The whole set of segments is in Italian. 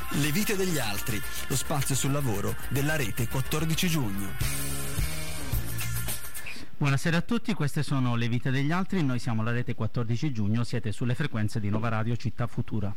Le vite degli altri, lo spazio sul lavoro della rete 14 giugno. Buonasera a tutti, queste sono le vite degli altri, noi siamo la rete 14 giugno, siete sulle frequenze di Nova Radio Città Futura.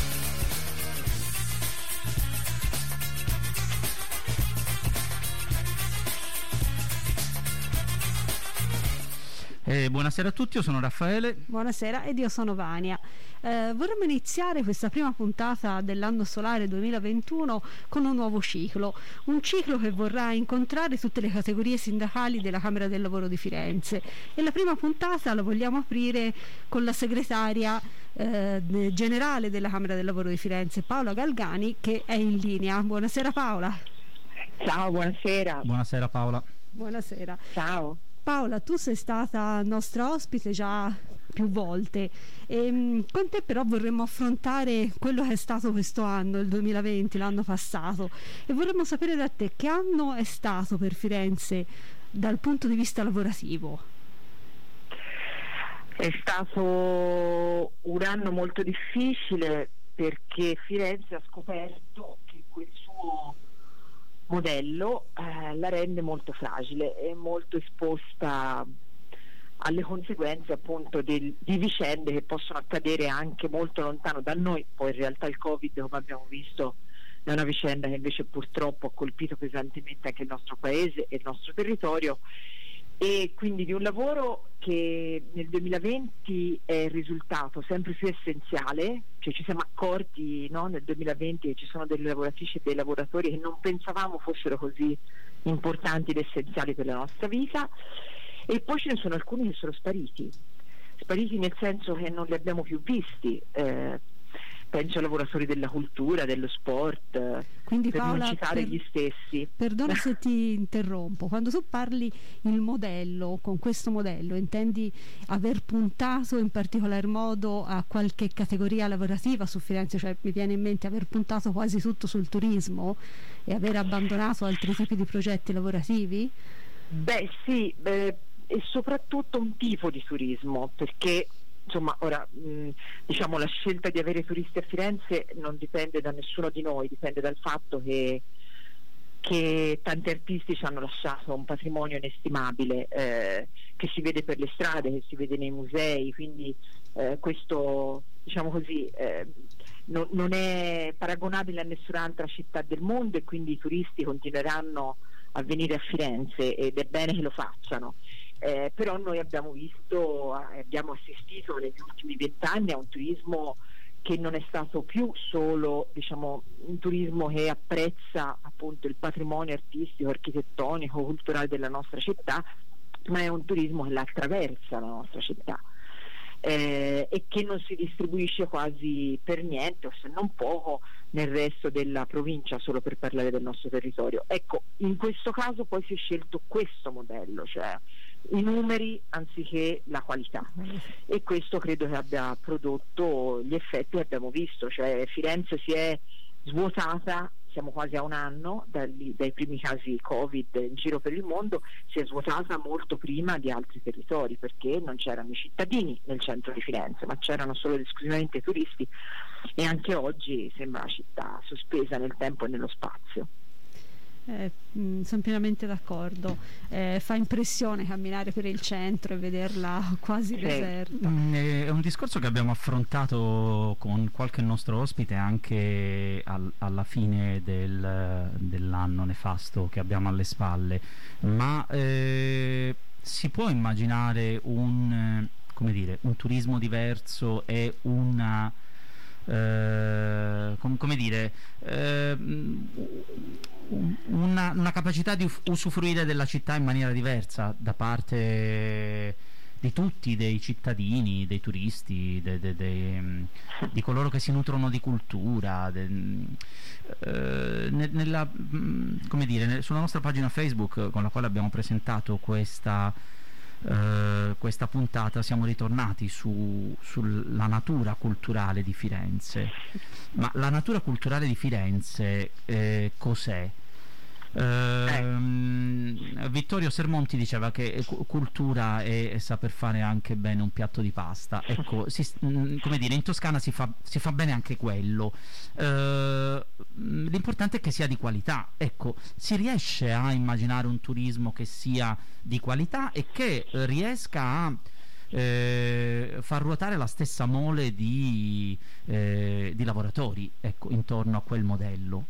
Buonasera a tutti, io sono Raffaele. Buonasera, ed io sono Vania. Vorremmo iniziare questa prima puntata dell'anno solare 2021 con un nuovo ciclo, un ciclo che vorrà incontrare tutte le categorie sindacali della Camera del Lavoro di Firenze, e la prima puntata la vogliamo aprire con la segretaria generale della Camera del Lavoro di Firenze, Paola Galgani, che è in linea. Buonasera Paola. Ciao, buonasera. Buonasera Paola. Buonasera. Ciao. Paola, tu sei stata nostra ospite già più volte e con te però vorremmo affrontare quello che è stato questo anno, il 2020, l'anno passato, e vorremmo sapere da te che anno è stato per Firenze dal punto di vista lavorativo. È stato un anno molto difficile perché Firenze ha scoperto che quel suo modello la rende molto fragile e molto esposta alle conseguenze appunto di vicende che possono accadere anche molto lontano da noi. Poi in realtà il Covid, come abbiamo visto, è una vicenda che invece purtroppo ha colpito pesantemente anche il nostro paese e il nostro territorio, e quindi di un lavoro che nel 2020 è risultato sempre più essenziale. Cioè ci siamo accorti, no, nel 2020 che ci sono delle lavoratrici e dei lavoratori che non pensavamo fossero così importanti ed essenziali per la nostra vita, e poi ce ne sono alcuni che sono spariti nel senso che non li abbiamo più visti. Penso ai lavoratori della cultura, dello sport, quindi per Paola, non citare gli stessi. Perdona se ti interrompo, quando tu parli il modello, con questo modello intendi aver puntato in particolar modo a qualche categoria lavorativa su Firenze? Cioè mi viene in mente aver puntato quasi tutto sul turismo e aver abbandonato altri tipi di progetti lavorativi? Beh sì, e soprattutto un tipo di turismo, perché insomma ora diciamo la scelta di avere turisti a Firenze non dipende da nessuno di noi, dipende dal fatto che tanti artisti ci hanno lasciato un patrimonio inestimabile, che si vede per le strade, che si vede nei musei, quindi questo, diciamo così, non è paragonabile a nessun'altra città del mondo, e quindi i turisti continueranno a venire a Firenze ed è bene che lo facciano. Però noi abbiamo assistito negli ultimi 20 anni a un turismo che non è stato più solo, diciamo, un turismo che apprezza appunto il patrimonio artistico, architettonico, culturale della nostra città, ma è un turismo che la attraversa la nostra città, e che non si distribuisce quasi per niente, o se non poco, nel resto della provincia, solo per parlare del nostro territorio. Ecco, in questo caso poi si è scelto questo modello, cioè i numeri anziché la qualità, e questo credo che abbia prodotto gli effetti che abbiamo visto. Cioè Firenze si è svuotata, siamo quasi a un anno dai primi casi Covid in giro per il mondo, si è svuotata molto prima di altri territori, perché non c'erano i cittadini nel centro di Firenze, ma c'erano solo ed esclusivamente i turisti, e anche oggi sembra una città sospesa nel tempo e nello spazio. Sono pienamente d'accordo. Fa impressione camminare per il centro e vederla quasi deserta. È un discorso che abbiamo affrontato con qualche nostro ospite anche alla fine dell'anno nefasto che abbiamo alle spalle, ma si può immaginare un turismo diverso e una una capacità di usufruire della città in maniera diversa da parte di tutti, dei cittadini, dei turisti, di coloro che si nutrono di cultura, sulla nostra pagina Facebook, con la quale abbiamo presentato questa puntata, siamo ritornati sulla natura culturale di Firenze. Ma la natura culturale di Firenze cos'è? Vittorio Sermonti diceva che cultura è saper fare anche bene un piatto di pasta. Ecco, come dire, in Toscana si fa bene anche quello. L'importante è che sia di qualità. Ecco, si riesce a immaginare un turismo che sia di qualità e che riesca a far ruotare la stessa mole di lavoratori, ecco, intorno a quel modello.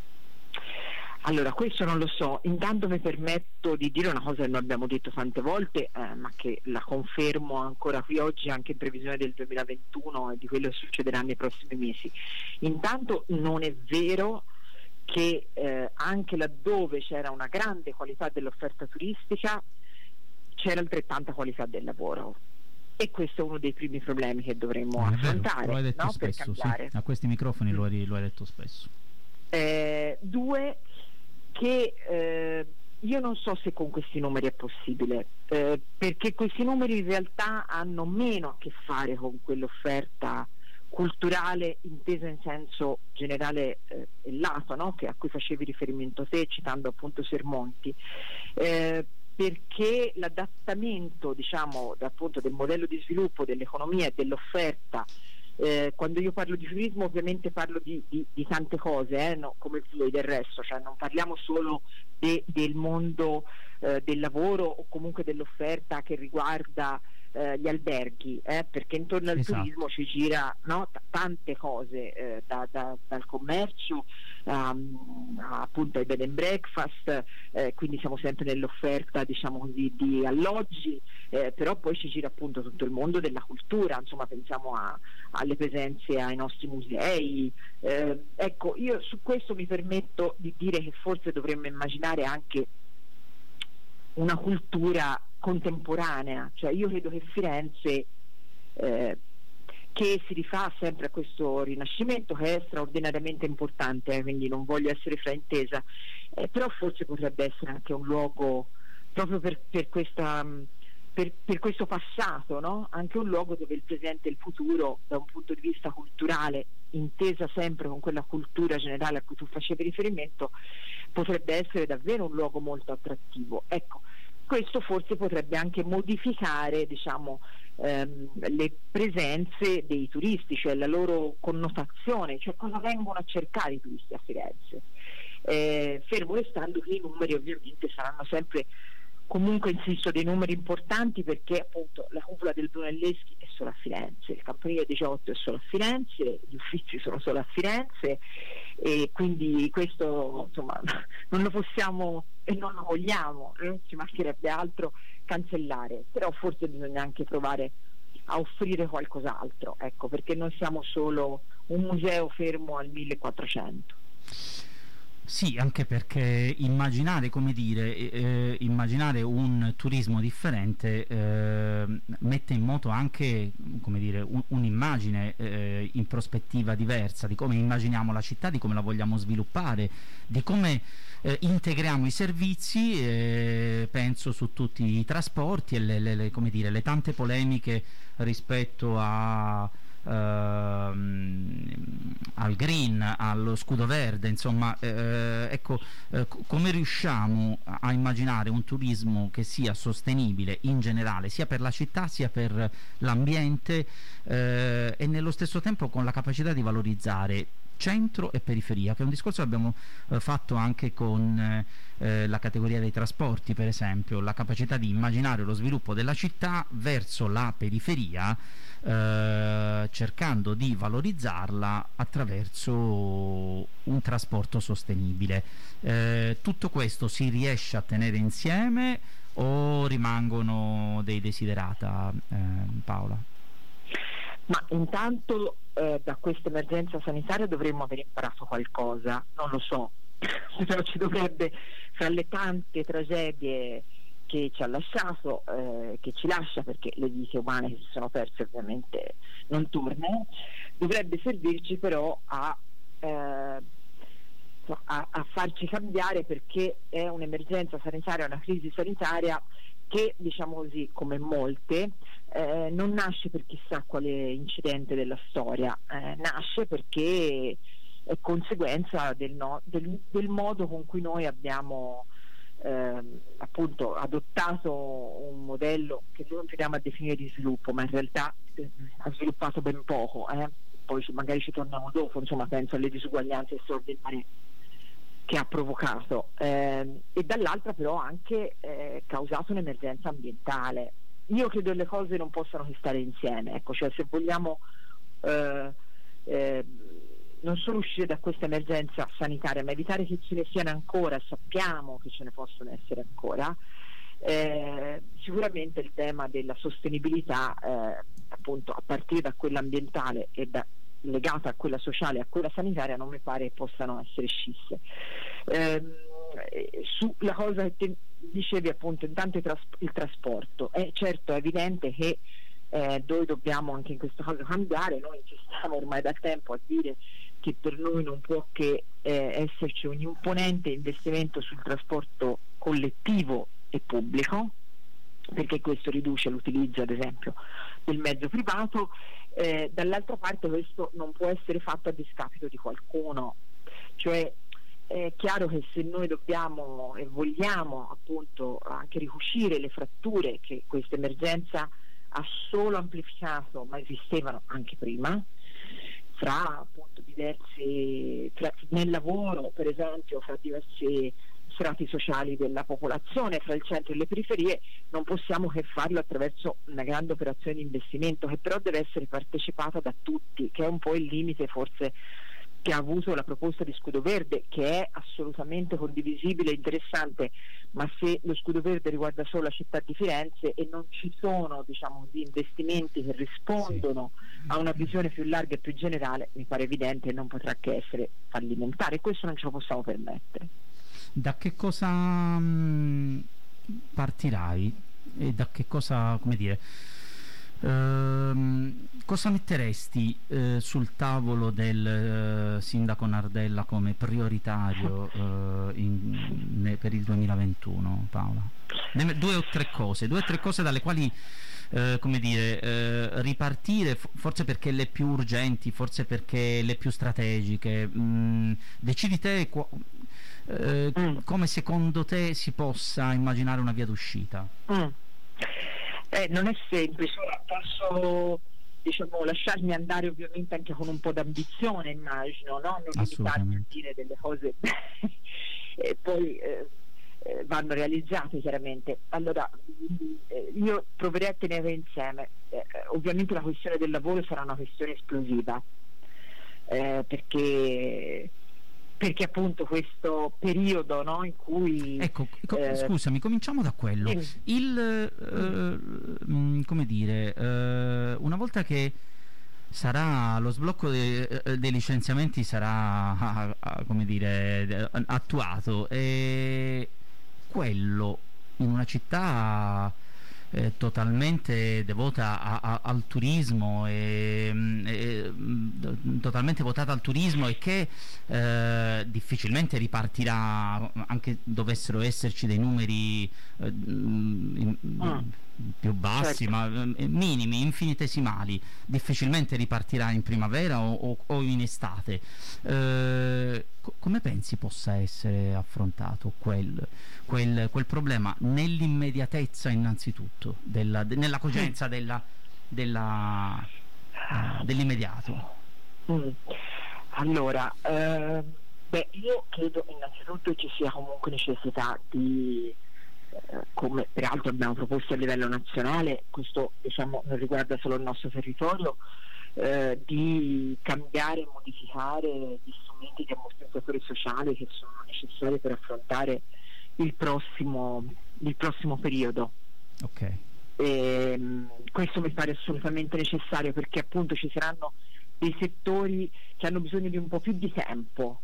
Allora, questo non lo so. Intanto mi permetto di dire una cosa che noi abbiamo detto tante volte, ma che la confermo ancora qui oggi, anche in previsione del 2021 e di quello che succederà nei prossimi mesi. Intanto non è vero che anche laddove c'era una grande qualità dell'offerta turistica c'era altrettanta qualità del lavoro. E questo è uno dei primi problemi che dovremmo affrontare, lo hai detto, no? spesso, Per cambiare. sì. A questi microfoni lo hai detto spesso. Due, che io non so se con questi numeri è possibile, perché questi numeri in realtà hanno meno a che fare con quell'offerta culturale intesa in senso generale e lato, no? Che a cui facevi riferimento te, citando appunto Sermonti, perché l'adattamento, diciamo, appunto del modello di sviluppo dell'economia e dell'offerta, quando io parlo di turismo ovviamente parlo di tante cose, no? Come voi del resto, cioè non parliamo solo del mondo del lavoro o comunque dell'offerta che riguarda gli alberghi, perché intorno al turismo ci gira, no? Tante cose, dal commercio appunto ai bed and breakfast, quindi siamo sempre nell'offerta, diciamo così, di alloggi, però poi ci gira appunto tutto il mondo della cultura, insomma pensiamo alle presenze ai nostri musei, ecco, io su questo mi permetto di dire che forse dovremmo immaginare anche una cultura contemporanea, cioè io credo che Firenze, che si rifà sempre a questo rinascimento che è straordinariamente importante, quindi non voglio essere fraintesa, però forse potrebbe essere anche un luogo proprio per questo passato, no? Anche un luogo dove il presente e il futuro, da un punto di vista culturale, intesa sempre con quella cultura generale a cui tu facevi riferimento, potrebbe essere davvero un luogo molto attrattivo. Ecco, questo forse potrebbe anche modificare, diciamo, le presenze dei turisti, cioè la loro connotazione, cioè cosa vengono a cercare i turisti a Firenze. Fermo restando che i numeri ovviamente saranno sempre, comunque insisto, dei numeri importanti, perché appunto la cupola del Brunelleschi è solo a Firenze, il Campanile 18 è solo a Firenze, gli Uffizi sono solo a Firenze, e quindi questo, insomma, non lo possiamo e non lo vogliamo, ci mancherebbe altro, cancellare, però forse bisogna anche provare a offrire qualcos'altro, ecco, perché non siamo solo un museo fermo al 1400. Sì, anche perché immaginare, come dire, immaginare un turismo differente mette in moto anche, come dire, un'immagine in prospettiva diversa di come immaginiamo la città, di come la vogliamo sviluppare, di come integriamo i servizi, penso su tutti i trasporti e come dire, le tante polemiche rispetto al green, allo scudo verde, insomma, ecco, come riusciamo a immaginare un turismo che sia sostenibile in generale, sia per la città sia per l'ambiente, e nello stesso tempo con la capacità di valorizzare centro e periferia, che è un discorso che abbiamo fatto anche con la categoria dei trasporti, per esempio, la capacità di immaginare lo sviluppo della città verso la periferia, cercando di valorizzarla attraverso un trasporto sostenibile. Tutto questo si riesce a tenere insieme o rimangono dei desiderata, Paola? Ma intanto da questa emergenza sanitaria dovremmo aver imparato qualcosa, non lo so, però ci dovrebbe, fra le tante tragedie che ci ha lasciato, che ci lascia, perché le vite umane che si sono perse ovviamente non tornano, dovrebbe servirci però a farci cambiare, perché è un'emergenza sanitaria, una crisi sanitaria che, diciamo così, come molte, non nasce per chissà quale incidente della storia, nasce perché è conseguenza del modo con cui noi abbiamo appunto adottato un modello che noi continuiamo a definire di sviluppo, ma in realtà ha sviluppato ben poco, poi magari ci torniamo dopo, insomma penso alle disuguaglianze straordinarie che ha provocato, e dall'altra però anche causato un'emergenza ambientale. Io credo che le cose non possano che stare insieme, ecco, cioè se vogliamo non solo uscire da questa emergenza sanitaria, ma evitare che ce ne siano ancora, sappiamo che ce ne possono essere ancora, sicuramente il tema della sostenibilità, appunto a partire da quella ambientale e legata a quella sociale e a quella sanitaria, non mi pare possano essere scisse. Sulla cosa che dicevi, appunto, intanto il trasporto, certo è evidente che noi dobbiamo anche in questo caso cambiare. Noi ci stiamo ormai da tempo a dire che per noi non può che esserci un imponente investimento sul trasporto collettivo e pubblico, perché questo riduce l'utilizzo ad esempio del mezzo privato. Dall'altra parte questo non può essere fatto a discapito di qualcuno, cioè è chiaro che se noi dobbiamo e vogliamo appunto anche ricucire le fratture che questa emergenza ha solo amplificato, ma esistevano anche prima, fra appunto nel lavoro per esempio, fra diversi strati sociali della popolazione, fra il centro e le periferie, non possiamo che farlo attraverso una grande operazione di investimento che però deve essere partecipata da tutti, che è un po' il limite forse che ha avuto la proposta di Scudo Verde, che è assolutamente condivisibile e interessante, ma se lo Scudo Verde riguarda solo la città di Firenze e non ci sono, diciamo, di investimenti che rispondono a una visione più larga e più generale, mi pare evidente che non potrà che essere fallimentare, e questo non ce lo possiamo permettere. Da che cosa partirai e da che cosa, come dire, cosa metteresti sul tavolo del sindaco Nardella come prioritario per il 2021, Paola? Due o tre cose dalle quali come dire, ripartire, forse perché le più urgenti, forse perché le più strategiche. Decidi te come secondo te si possa immaginare una via d'uscita. Non è semplice. Posso, diciamo, lasciarmi andare ovviamente anche con un po' d'ambizione, immagino, no? Non limitarmi a dire delle cose e poi vanno realizzate chiaramente. Allora io proverei a tenere insieme, ovviamente la questione del lavoro sarà una questione esplosiva, perché appunto questo periodo, no, in cui scusami, cominciamo da quello. Come dire, una volta che sarà lo sblocco dei licenziamenti sarà come dire attuato, e quello in una città totalmente devota al turismo e totalmente votata al turismo, e che difficilmente ripartirà, anche dovessero esserci dei numeri più bassi, certo, ma minimi, infinitesimali, difficilmente ripartirà in primavera o in estate. Come pensi possa essere affrontato quel problema nell'immediatezza, innanzitutto nella cogenza dell'immediato? Allora, io credo innanzitutto ci sia comunque necessità di, come peraltro abbiamo proposto a livello nazionale, questo diciamo non riguarda solo il nostro territorio, di cambiare e modificare gli strumenti di ammortizzatori sociali che sono necessari per affrontare il prossimo periodo. Questo mi pare assolutamente necessario, perché appunto ci saranno dei settori che hanno bisogno di un po' più di tempo,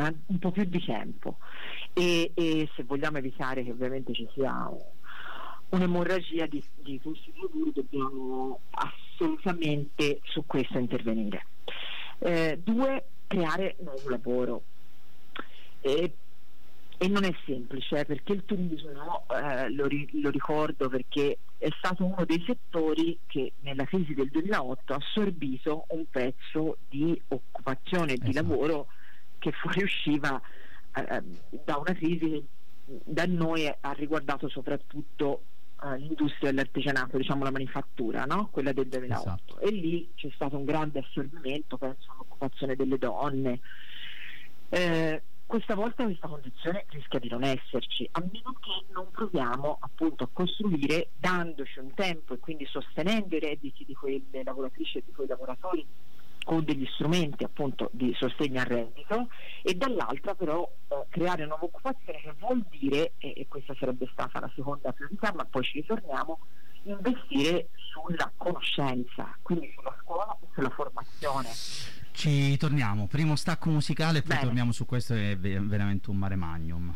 e se vogliamo evitare che ovviamente ci sia un'emorragia di questi futuri, dobbiamo assolutamente su questo intervenire. 2, creare nuovo lavoro, e non è semplice, perché il turismo, lo ricordo perché è stato uno dei settori che nella crisi del 2008 ha assorbito un pezzo di occupazione e di lavoro che fuoriusciva da una crisi che da noi ha riguardato soprattutto l'industria dell'artigianato, diciamo la manifattura, no? Quella del 2008. Esatto. E lì c'è stato un grande assorbimento, penso all'occupazione delle donne. Questa volta questa condizione rischia di non esserci, a meno che non proviamo appunto a costruire, dandoci un tempo e quindi sostenendo i redditi di quelle lavoratrici e di quei lavoratori con degli strumenti appunto di sostegno al reddito, e dall'altra però creare nuova occupazione, che vuol dire, e questa sarebbe stata la seconda priorità, ma poi ci ritorniamo, investire sulla conoscenza, quindi sulla scuola e sulla formazione. Ci torniamo, primo stacco musicale e poi Bene. torniamo su questo, è veramente un mare magnum.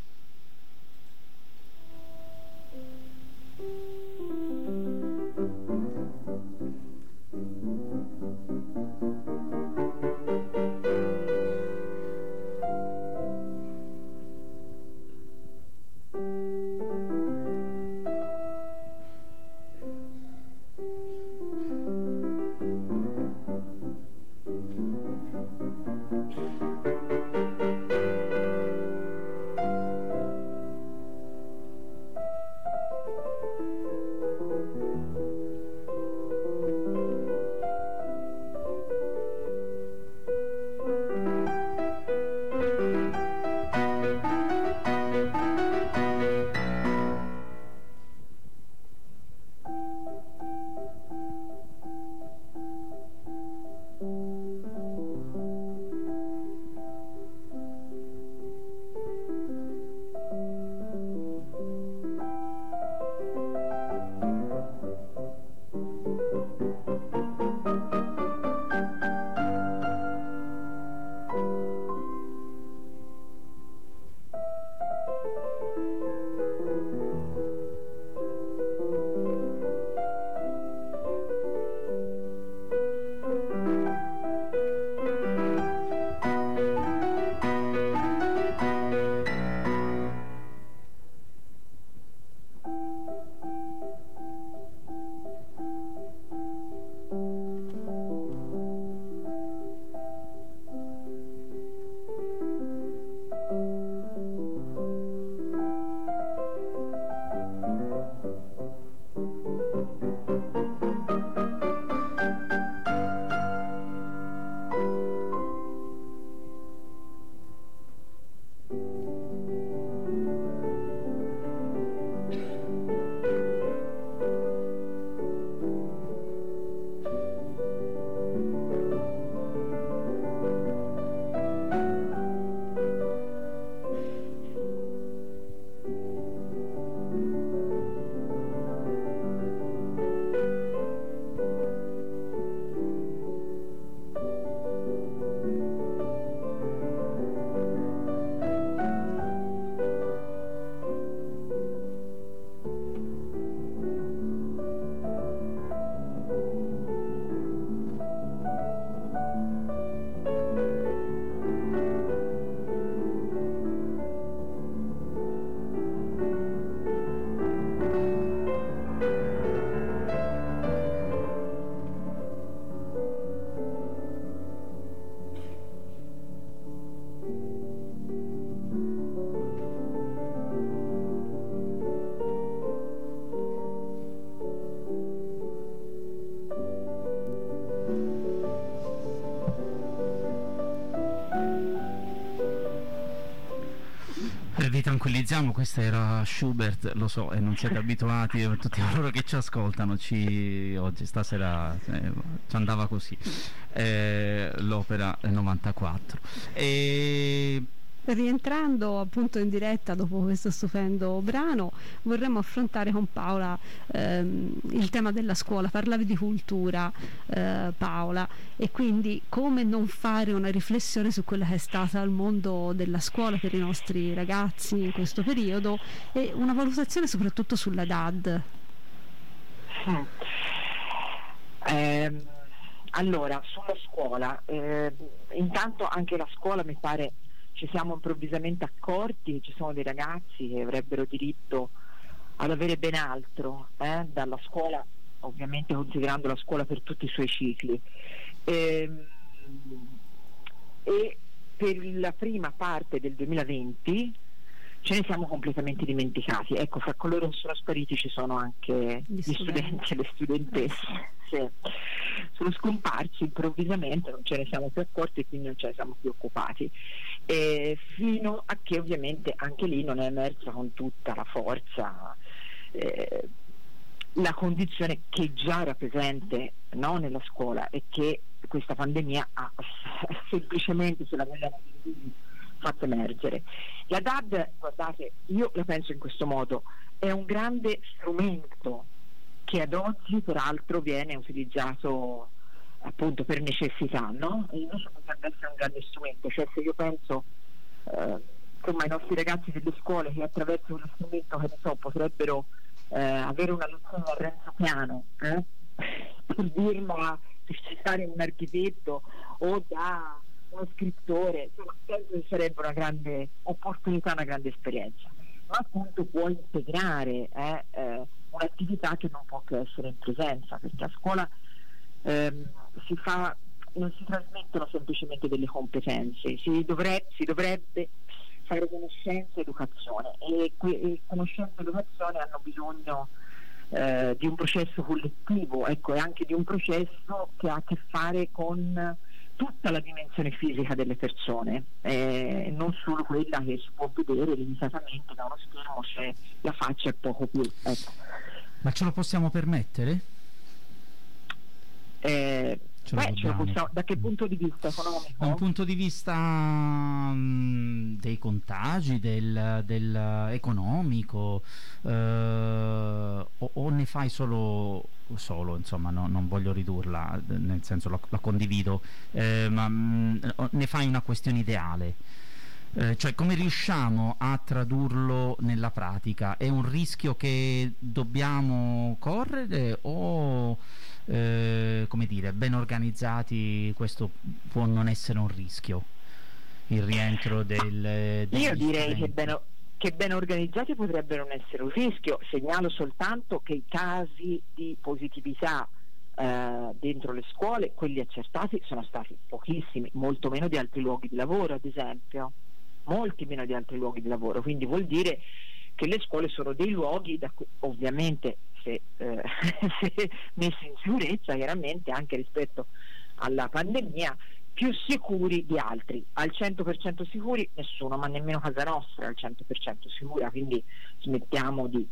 Vi tranquillizziamo, questo era Schubert, lo so, e non siete abituati, per tutti coloro che ci ascoltano, oggi, stasera ci andava così, l'opera 94. Rientrando appunto in diretta dopo questo stupendo brano, vorremmo affrontare con Paola il tema della scuola. Parlavi di cultura, Paola, e quindi come non fare una riflessione su quella che è stata il mondo della scuola per i nostri ragazzi in questo periodo, e una valutazione soprattutto sulla DAD. Allora, sulla scuola, intanto anche la scuola, mi pare ci siamo improvvisamente accorti che ci sono dei ragazzi che avrebbero diritto ad avere ben altro dalla scuola, ovviamente considerando la scuola per tutti i suoi cicli, e per la prima parte del 2020 ce ne siamo completamente dimenticati. Ecco, fra coloro che sono spariti ci sono anche gli studenti e le studentesse. Sì. Sono scomparsi improvvisamente, non ce ne siamo più accorti e quindi non ce ne siamo più occupati, fino a che ovviamente anche lì non è emersa con tutta la forza la condizione che già era presente, no, nella scuola, e che questa pandemia ha semplicemente, se la vogliamo dire, fatto emergere. La DAD, guardate, io la penso in questo modo: è un grande strumento che ad oggi peraltro viene utilizzato appunto per necessità, no? E invece potrebbe essere un grande strumento. Cioè, se io penso insomma ai nostri ragazzi delle scuole che attraverso uno strumento, che ne so, potrebbero avere una lezione a Renzo Piano, per dirla, per citare un architetto, o da uno scrittore, insomma, penso che sarebbe una grande opportunità, una grande esperienza, ma appunto può integrare un'attività che non può che essere in presenza, perché a scuola non si trasmettono semplicemente delle competenze, si dovrebbe fare conoscenza e educazione, e conoscenza e educazione hanno bisogno di un processo collettivo, ecco, e anche di un processo che ha a che fare con tutta la dimensione fisica delle persone, non solo quella che si può vedere limitatamente da uno schermo, se la faccia è poco più, ecco. Ma ce lo possiamo permettere? Ce lo possiamo, da che punto di vista economico? Da un punto di vista dei contagi, del economico, o ne fai solo, insomma, non voglio ridurla, nel senso la condivido, ma ne fai una questione ideale? Cioè, come riusciamo a tradurlo nella pratica? È un rischio che dobbiamo correre, o come dire, ben organizzati questo può non essere un rischio, il rientro degli Io direi studenti? che ben organizzati potrebbe non essere un rischio. Segnalo soltanto che i casi di positività dentro le scuole, quelli accertati, sono stati pochissimi, molto meno di altri luoghi di lavoro, ad esempio, molti meno di altri luoghi di lavoro, quindi vuol dire che le scuole sono dei luoghi da cui, ovviamente, se messi in sicurezza, chiaramente anche rispetto alla pandemia, più sicuri di altri. Al 100% sicuri nessuno, ma nemmeno casa nostra è al 100% sicura, quindi smettiamo di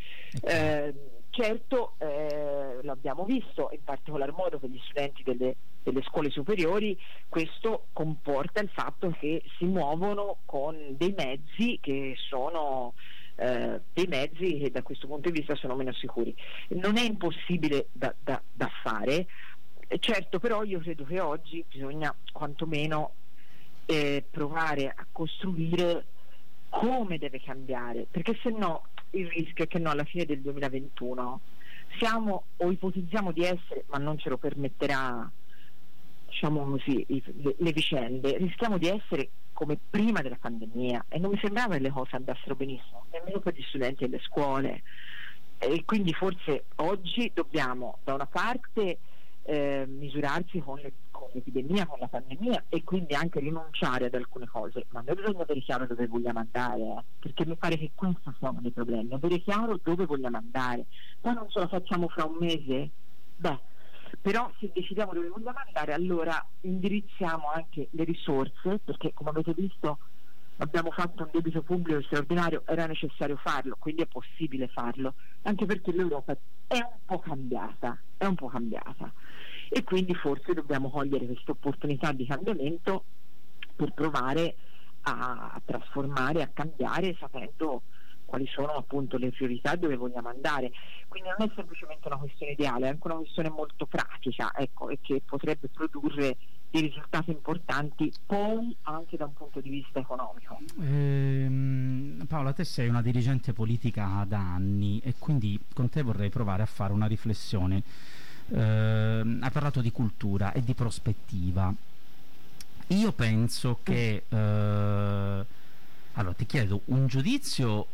certo, l'abbiamo visto in particolar modo per gli studenti delle scuole superiori. Questo comporta il fatto che si muovono con dei mezzi che sono dei mezzi che da questo punto di vista sono meno sicuri. Non è impossibile da fare, certo, però io credo che oggi bisogna quantomeno provare a costruire come deve cambiare, perché se no il rischio è che alla fine del 2021 siamo, o ipotizziamo di essere, ma non ce lo permetterà, diciamo così, le vicende, rischiamo di essere come prima della pandemia, e non mi sembrava che le cose andassero benissimo, nemmeno per gli studenti e le scuole, e quindi forse oggi dobbiamo da una parte misurarci con l'epidemia, con la pandemia, e quindi anche rinunciare ad alcune cose, ma noi bisogna avere chiaro dove vogliamo andare, perché mi pare che questo sia uno dei problemi, avere chiaro dove vogliamo andare. Poi non ce la facciamo fra un mese, però se decidiamo dove vogliamo andare, allora indirizziamo anche le risorse, perché come avete visto abbiamo fatto un debito pubblico straordinario, era necessario farlo, quindi è possibile farlo, anche perché l'Europa è un po' cambiata, e quindi forse dobbiamo cogliere questa opportunità di cambiamento per provare a trasformare, a cambiare, sapendo quali sono appunto le priorità, dove vogliamo andare. Quindi non è semplicemente una questione ideale, è anche una questione molto pratica, ecco, e che potrebbe produrre dei risultati importanti poi anche da un punto di vista economico. Paola, te sei una dirigente politica da anni, e quindi con te vorrei provare a fare una riflessione. Hai parlato di cultura e di prospettiva. Io penso che allora ti chiedo un giudizio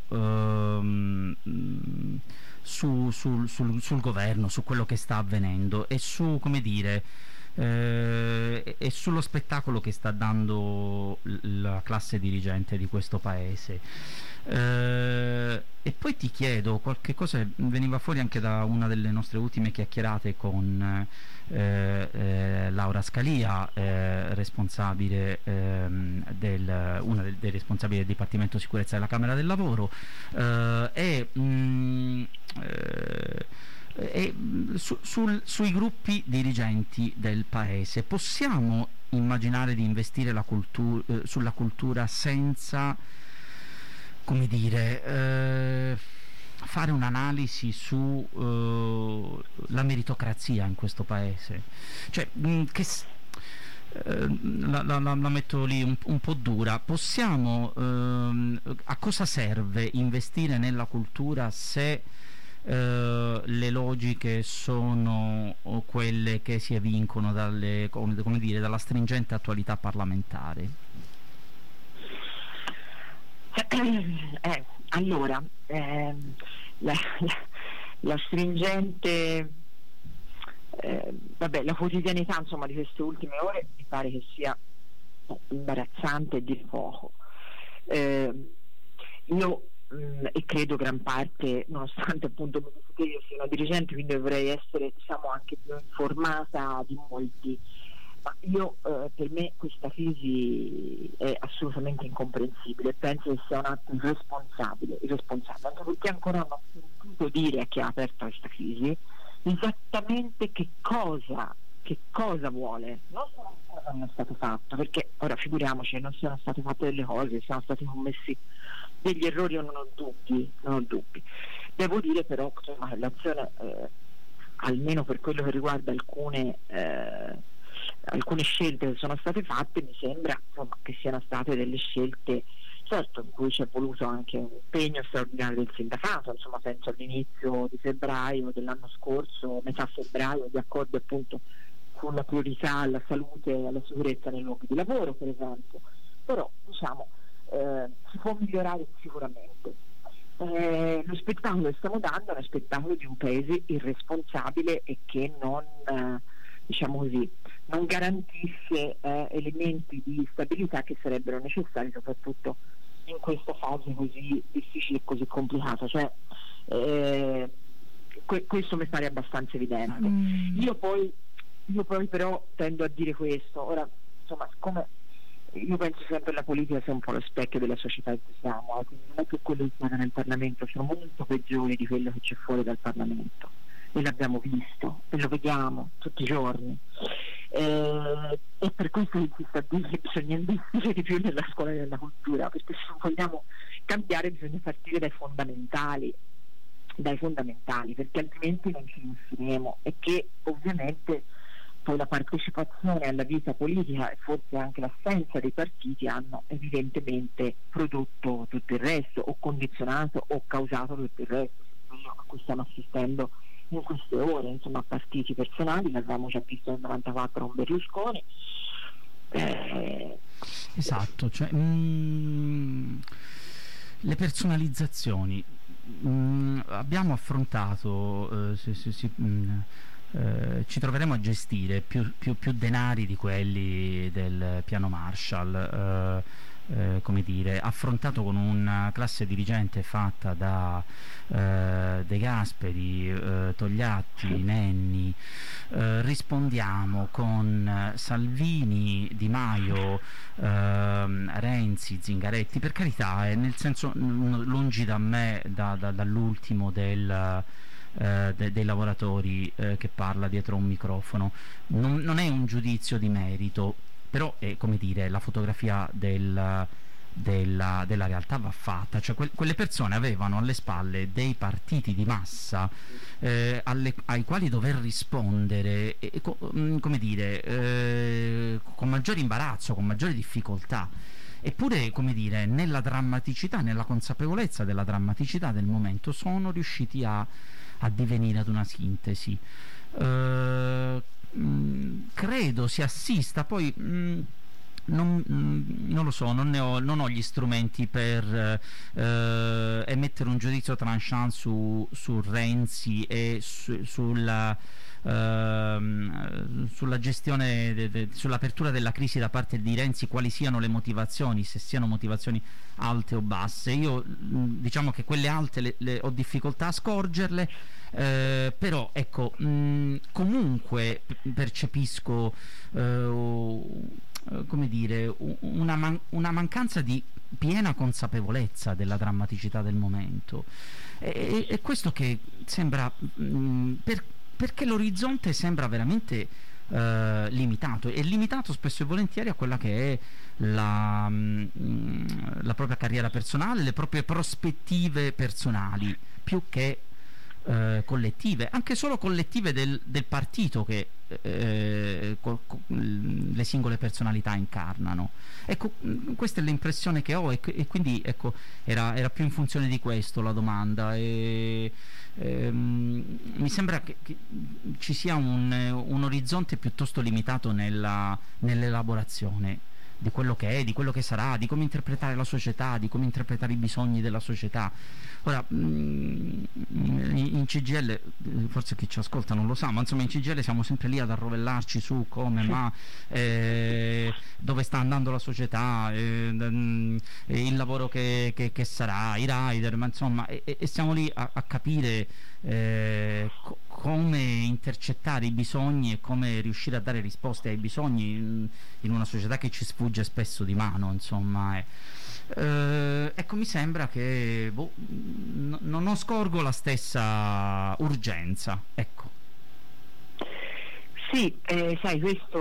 sul governo, su quello che sta avvenendo, e su, come dire, e sullo spettacolo che sta dando la classe dirigente di questo paese. E poi ti chiedo qualche cosa, veniva fuori anche da una delle nostre ultime chiacchierate con Laura Scalia, responsabile una dei responsabili del Dipartimento Sicurezza della Camera del Lavoro, sui gruppi dirigenti del paese. Possiamo immaginare di investire sulla cultura senza, come dire, fare un'analisi su la meritocrazia in questo paese? Cioè, la metto lì un po' dura. Possiamo, a cosa serve investire nella cultura se le logiche sono quelle che si evincono dalla stringente attualità parlamentare? Allora, la stringente, la quotidianità, insomma, di queste ultime ore mi pare che sia imbarazzante e dir poco. Io e credo gran parte, nonostante appunto io sia una dirigente, quindi dovrei essere, diciamo, anche più informata di molti, ma io per me questa crisi è assolutamente incomprensibile. Penso che sia un atto irresponsabile, anche perché ancora non ho sentito dire a chi ha aperto questa crisi esattamente che cosa vuole, non solo cosa non è stato fatto, perché ora figuriamoci che non siano state fatte delle cose, siano stati commessi degli errori, io non ho dubbi. Devo dire però che l'azione, almeno per quello che riguarda alcune scelte che sono state fatte, mi sembra, insomma, che siano state delle scelte, certo, in cui c'è voluto anche un impegno straordinario del sindacato, insomma, penso all'inizio di febbraio dell'anno scorso, metà febbraio, di accordi appunto sulla priorità alla salute e alla sicurezza nei luoghi di lavoro, per esempio. Però, diciamo, si può migliorare sicuramente. Lo spettacolo che stiamo dando è uno spettacolo di un paese irresponsabile e che non, diciamo così, non garantisce elementi di stabilità che sarebbero necessari, soprattutto in questa fase così difficile e così complicata. Cioè, questo mi pare abbastanza evidente. Io poi però tendo a dire questo. Ora, insomma, siccome io penso sempre la politica sia un po' lo specchio della società in cui siamo, quindi non è che quello che accade nel Parlamento sono molto peggiori di quello che c'è fuori dal Parlamento, e l'abbiamo visto e lo vediamo tutti i giorni, e per questo insisto a dire che bisogna investire di più nella scuola e nella cultura, perché se vogliamo cambiare bisogna partire dai fondamentali, perché altrimenti non ci riusciremo, e che ovviamente poi la partecipazione alla vita politica e forse anche l'assenza dei partiti hanno evidentemente prodotto tutto il resto, o condizionato o causato tutto il resto, a cui stiamo assistendo in queste ore, insomma, a partiti personali. L'avevamo già visto nel 94 con Berlusconi. Esatto, cioè, le personalizzazioni. Abbiamo affrontato, ci troveremo a gestire più denari di quelli del piano Marshall, come dire, affrontato con una classe dirigente fatta da De Gasperi, Togliatti, Nenni. Rispondiamo con Salvini, Di Maio, Renzi, Zingaretti, per carità, nel senso, lungi da me dall'ultimo dei lavoratori che parla dietro un microfono. Non è un giudizio di merito, però è, come dire, la fotografia della realtà va fatta. Cioè, quelle persone avevano alle spalle dei partiti di massa ai quali dover rispondere, come dire, con maggiore imbarazzo, con maggiore difficoltà. Eppure, come dire, nella drammaticità, nella consapevolezza della drammaticità del momento, sono riusciti a divenire ad una sintesi. Credo si assista, poi non lo so, non ho gli strumenti per emettere un giudizio tranchant su Renzi e sulla sulla gestione, sull'apertura della crisi da parte di Renzi, quali siano le motivazioni, se siano motivazioni alte o basse. Io diciamo che quelle alte le ho difficoltà a scorgerle, però ecco, comunque percepisco come dire, una mancanza di piena consapevolezza della drammaticità del momento, e questo che sembra perché l'orizzonte sembra veramente limitato, e limitato spesso e volentieri a quella che è la propria carriera personale, le proprie prospettive personali, più che collettive, anche solo collettive del partito che le singole personalità incarnano. Ecco, questa è l'impressione che ho, e quindi ecco, era più in funzione di questo la domanda, e mi sembra che ci sia un orizzonte piuttosto limitato nell'elaborazione di quello che è, di quello che sarà, di come interpretare la società, di come interpretare i bisogni della società. Ora, in CGIL, forse chi ci ascolta non lo sa, ma insomma in CGIL siamo sempre lì ad arrovellarci su come, ma dove sta andando la società, il lavoro che sarà, i rider, ma insomma, e siamo lì a capire come intercettare i bisogni e come riuscire a dare risposte ai bisogni in una società che ci sfugge spesso di mano, insomma. Ecco, mi sembra che non scorgo la stessa urgenza, ecco. Sì, sai, questo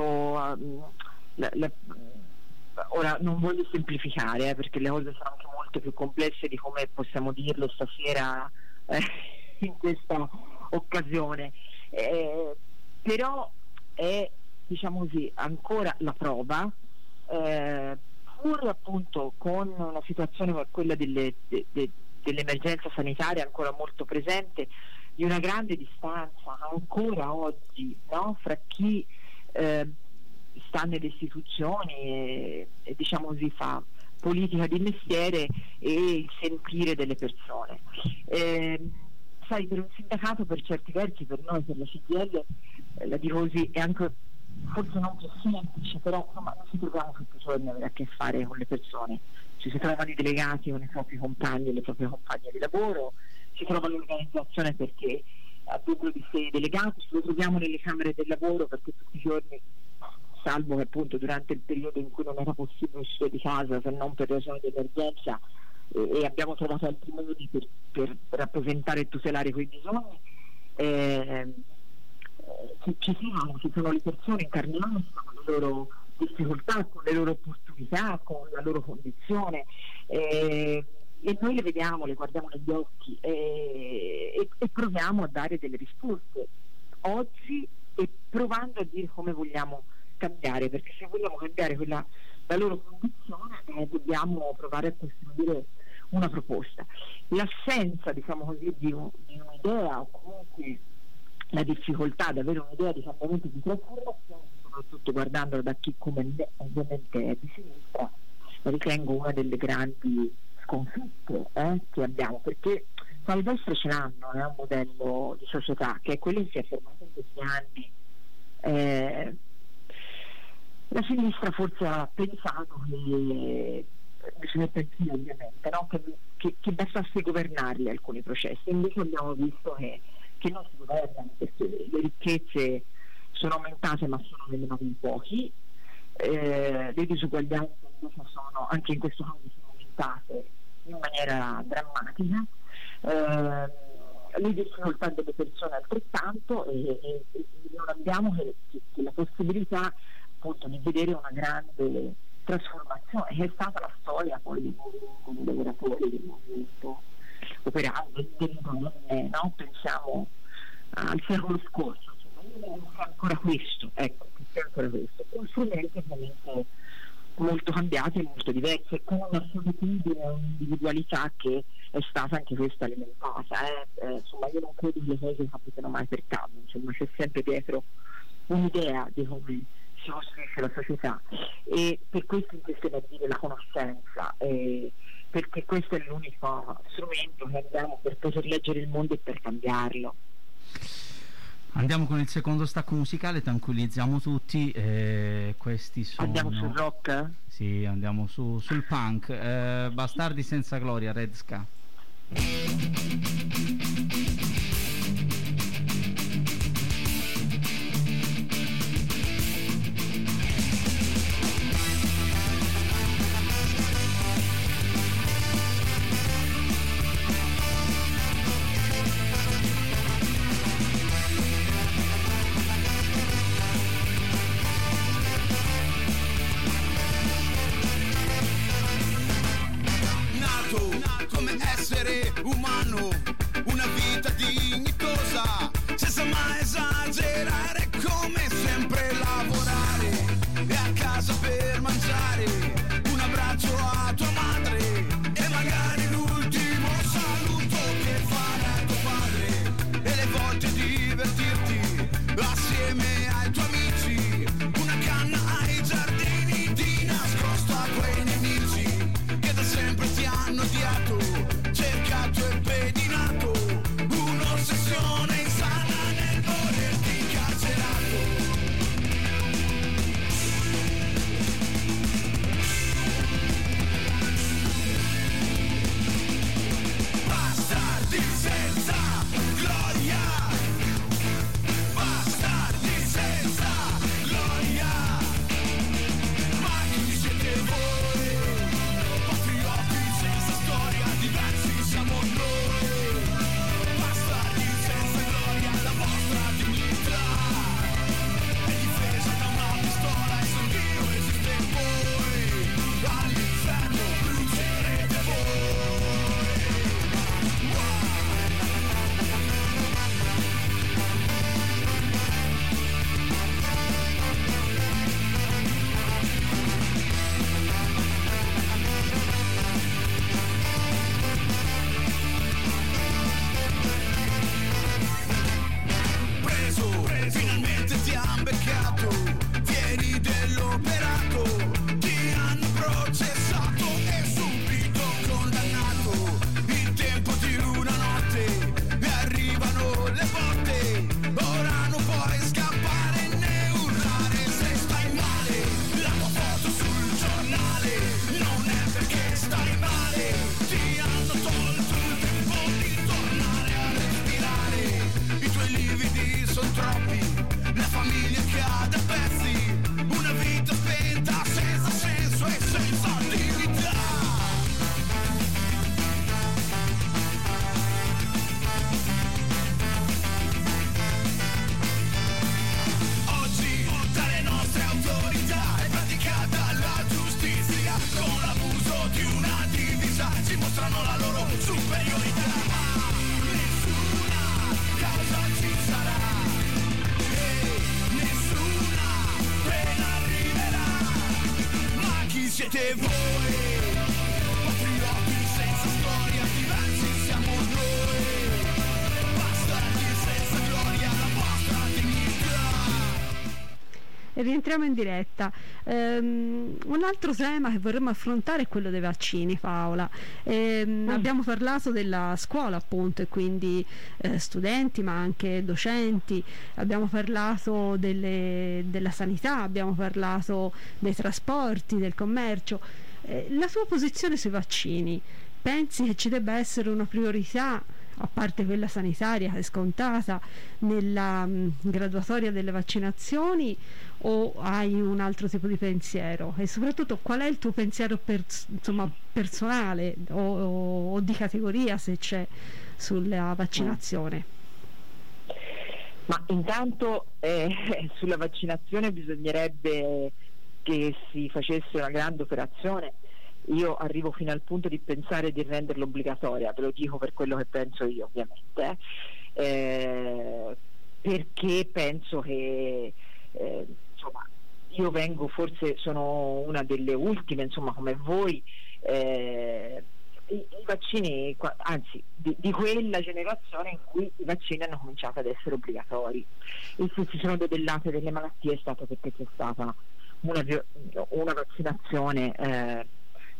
ora non voglio semplificare, perché le cose sono anche molto più complesse di come possiamo dirlo stasera in questa occasione, però è, diciamo così, ancora la prova, pur appunto con una situazione come quella dell'emergenza sanitaria ancora molto presente, di una grande distanza ancora oggi, no? Fra chi sta nelle istituzioni e diciamo così fa politica di mestiere e il sentire delle persone. Sai, per un sindacato, per certi versi, per noi, per la CGIL, la dico così, è anche forse non più semplice, però insomma non ci troviamo tutti i giorni a avere a che fare con le persone. Ci si trovano i delegati con i propri compagni e le proprie compagne di lavoro, si trova l'organizzazione perché ha numero di 6 delegati, ci troviamo nelle camere del lavoro perché tutti i giorni, salvo che appunto durante il periodo in cui non era possibile uscire di casa se non per ragioni di emergenza, e abbiamo trovato altri modi per rappresentare e tutelare quei bisogni, ci sono le persone incarnate con le loro difficoltà, con le loro opportunità, con la loro condizione, e noi le vediamo, le guardiamo negli occhi e proviamo a dare delle risposte oggi, e provando a dire come vogliamo cambiare, perché se vogliamo cambiare la loro condizione dobbiamo provare a costruire una proposta. L'assenza, diciamo così, di un'idea, o comunque la difficoltà ad avere un'idea di cambiamento, di trasformazione, soprattutto guardando da chi come me ovviamente è di sinistra, la ritengo una delle grandi sconfitte che abbiamo, perché i destra ce l'hanno, è un modello di società che è quello che si è formato in questi anni. La sinistra forse ha pensato che bisogna pensare, ovviamente, no? che bastasse governarli alcuni processi, invece abbiamo visto che non si governano, perché le ricchezze sono aumentate ma sono nelle mani di pochi, le disuguaglianze invece sono, anche in questo caso, sono aumentate in maniera drammatica, le difficoltà delle persone altrettanto, e non abbiamo che la possibilità appunto di vedere una grande trasformazione che è stata la storia poi dei lavoratori, del movimento operaio, delle donne, no? Pensiamo al secolo scorso, c'è ancora questo, ecco, c'è ancora questo, con strumenti ovviamente molto cambiati e molto diversi, con una solitudine, un'individualità che è stata anche questa alimentata, insomma io non credo che le cose capitano mai per caso, insomma c'è sempre dietro un'idea di come si costruisce la società, e per questo insiste a dire la conoscenza, perché questo è l'unico strumento che abbiamo per poter leggere il mondo e per cambiarlo. Andiamo con il secondo stacco musicale, tranquillizziamo tutti. Questi sono... Andiamo sul rock? Sì, andiamo sul punk. Bastardi senza gloria, Red Ska. Come essere umano, una vita dignitosa, senza mai esagerare, come sempre lavorare, e a casa per mangiare, un abbraccio a tua madre, e magari l'ultimo saluto che farà tuo padre, e le volte divertirti assieme ai tuoi amici, una canna ai giardini di nascosto a quei nemici che da sempre ti hanno odiato, cercato e pedinato, un'ossessione insana nel volerti incarcerato. Bastardi senza gloria, bastardi senza gloria, ma chi siete voi? Patrioti senza storia, diversi siamo noi, bastardi senza gloria, la vostra dignità è difesa da una pistola e se Dio esiste in voi, all'inferno brucerete voi. Preso, finalmente ti han beccato, vieni dell'operato, ti hanno processato e subito condannato, il tempo di una notte, e arrivano le botte, ora non puoi scappare né urlare se stai male, la tua foto sul giornale, non è perché stai male, ti hanno tolto il tempo di tornare a respirare, i tuoi lividi sono troppi, la famiglia cade a pezzi, una vita spenta senza senso e senza dignità. Oggi dalle nostre autorità è praticata la giustizia, con l'abuso di una divisa ci mostrano la loro superiorità. Nessuna causa ci sarà e nessuna pena arriverà, ma chi siete voi? Patrioti senza storia, diversi siamo noi, bastardi senza gloria, la vostra dignità. E rientriamo in diretta. Un altro tema che vorremmo affrontare è quello dei vaccini, Paola. Abbiamo parlato della scuola, appunto, e quindi studenti ma anche docenti, abbiamo parlato della sanità, abbiamo parlato dei trasporti, del commercio. La tua posizione sui vaccini, pensi che ci debba essere una priorità, a parte quella sanitaria che è scontata, nella graduatoria delle vaccinazioni, o hai un altro tipo di pensiero? E soprattutto qual è il tuo pensiero personale o di categoria, se c'è, sulla vaccinazione? Ma intanto sulla vaccinazione bisognerebbe che si facesse una grande operazione. Io arrivo fino al punto di pensare di renderla obbligatoria, ve lo dico per quello che penso io, ovviamente, perché penso che io sono una delle ultime, come voi, i vaccini, anzi di quella generazione in cui i vaccini hanno cominciato ad essere obbligatori, e se si sono debellate delle malattie è stato perché c'è stata una vaccinazione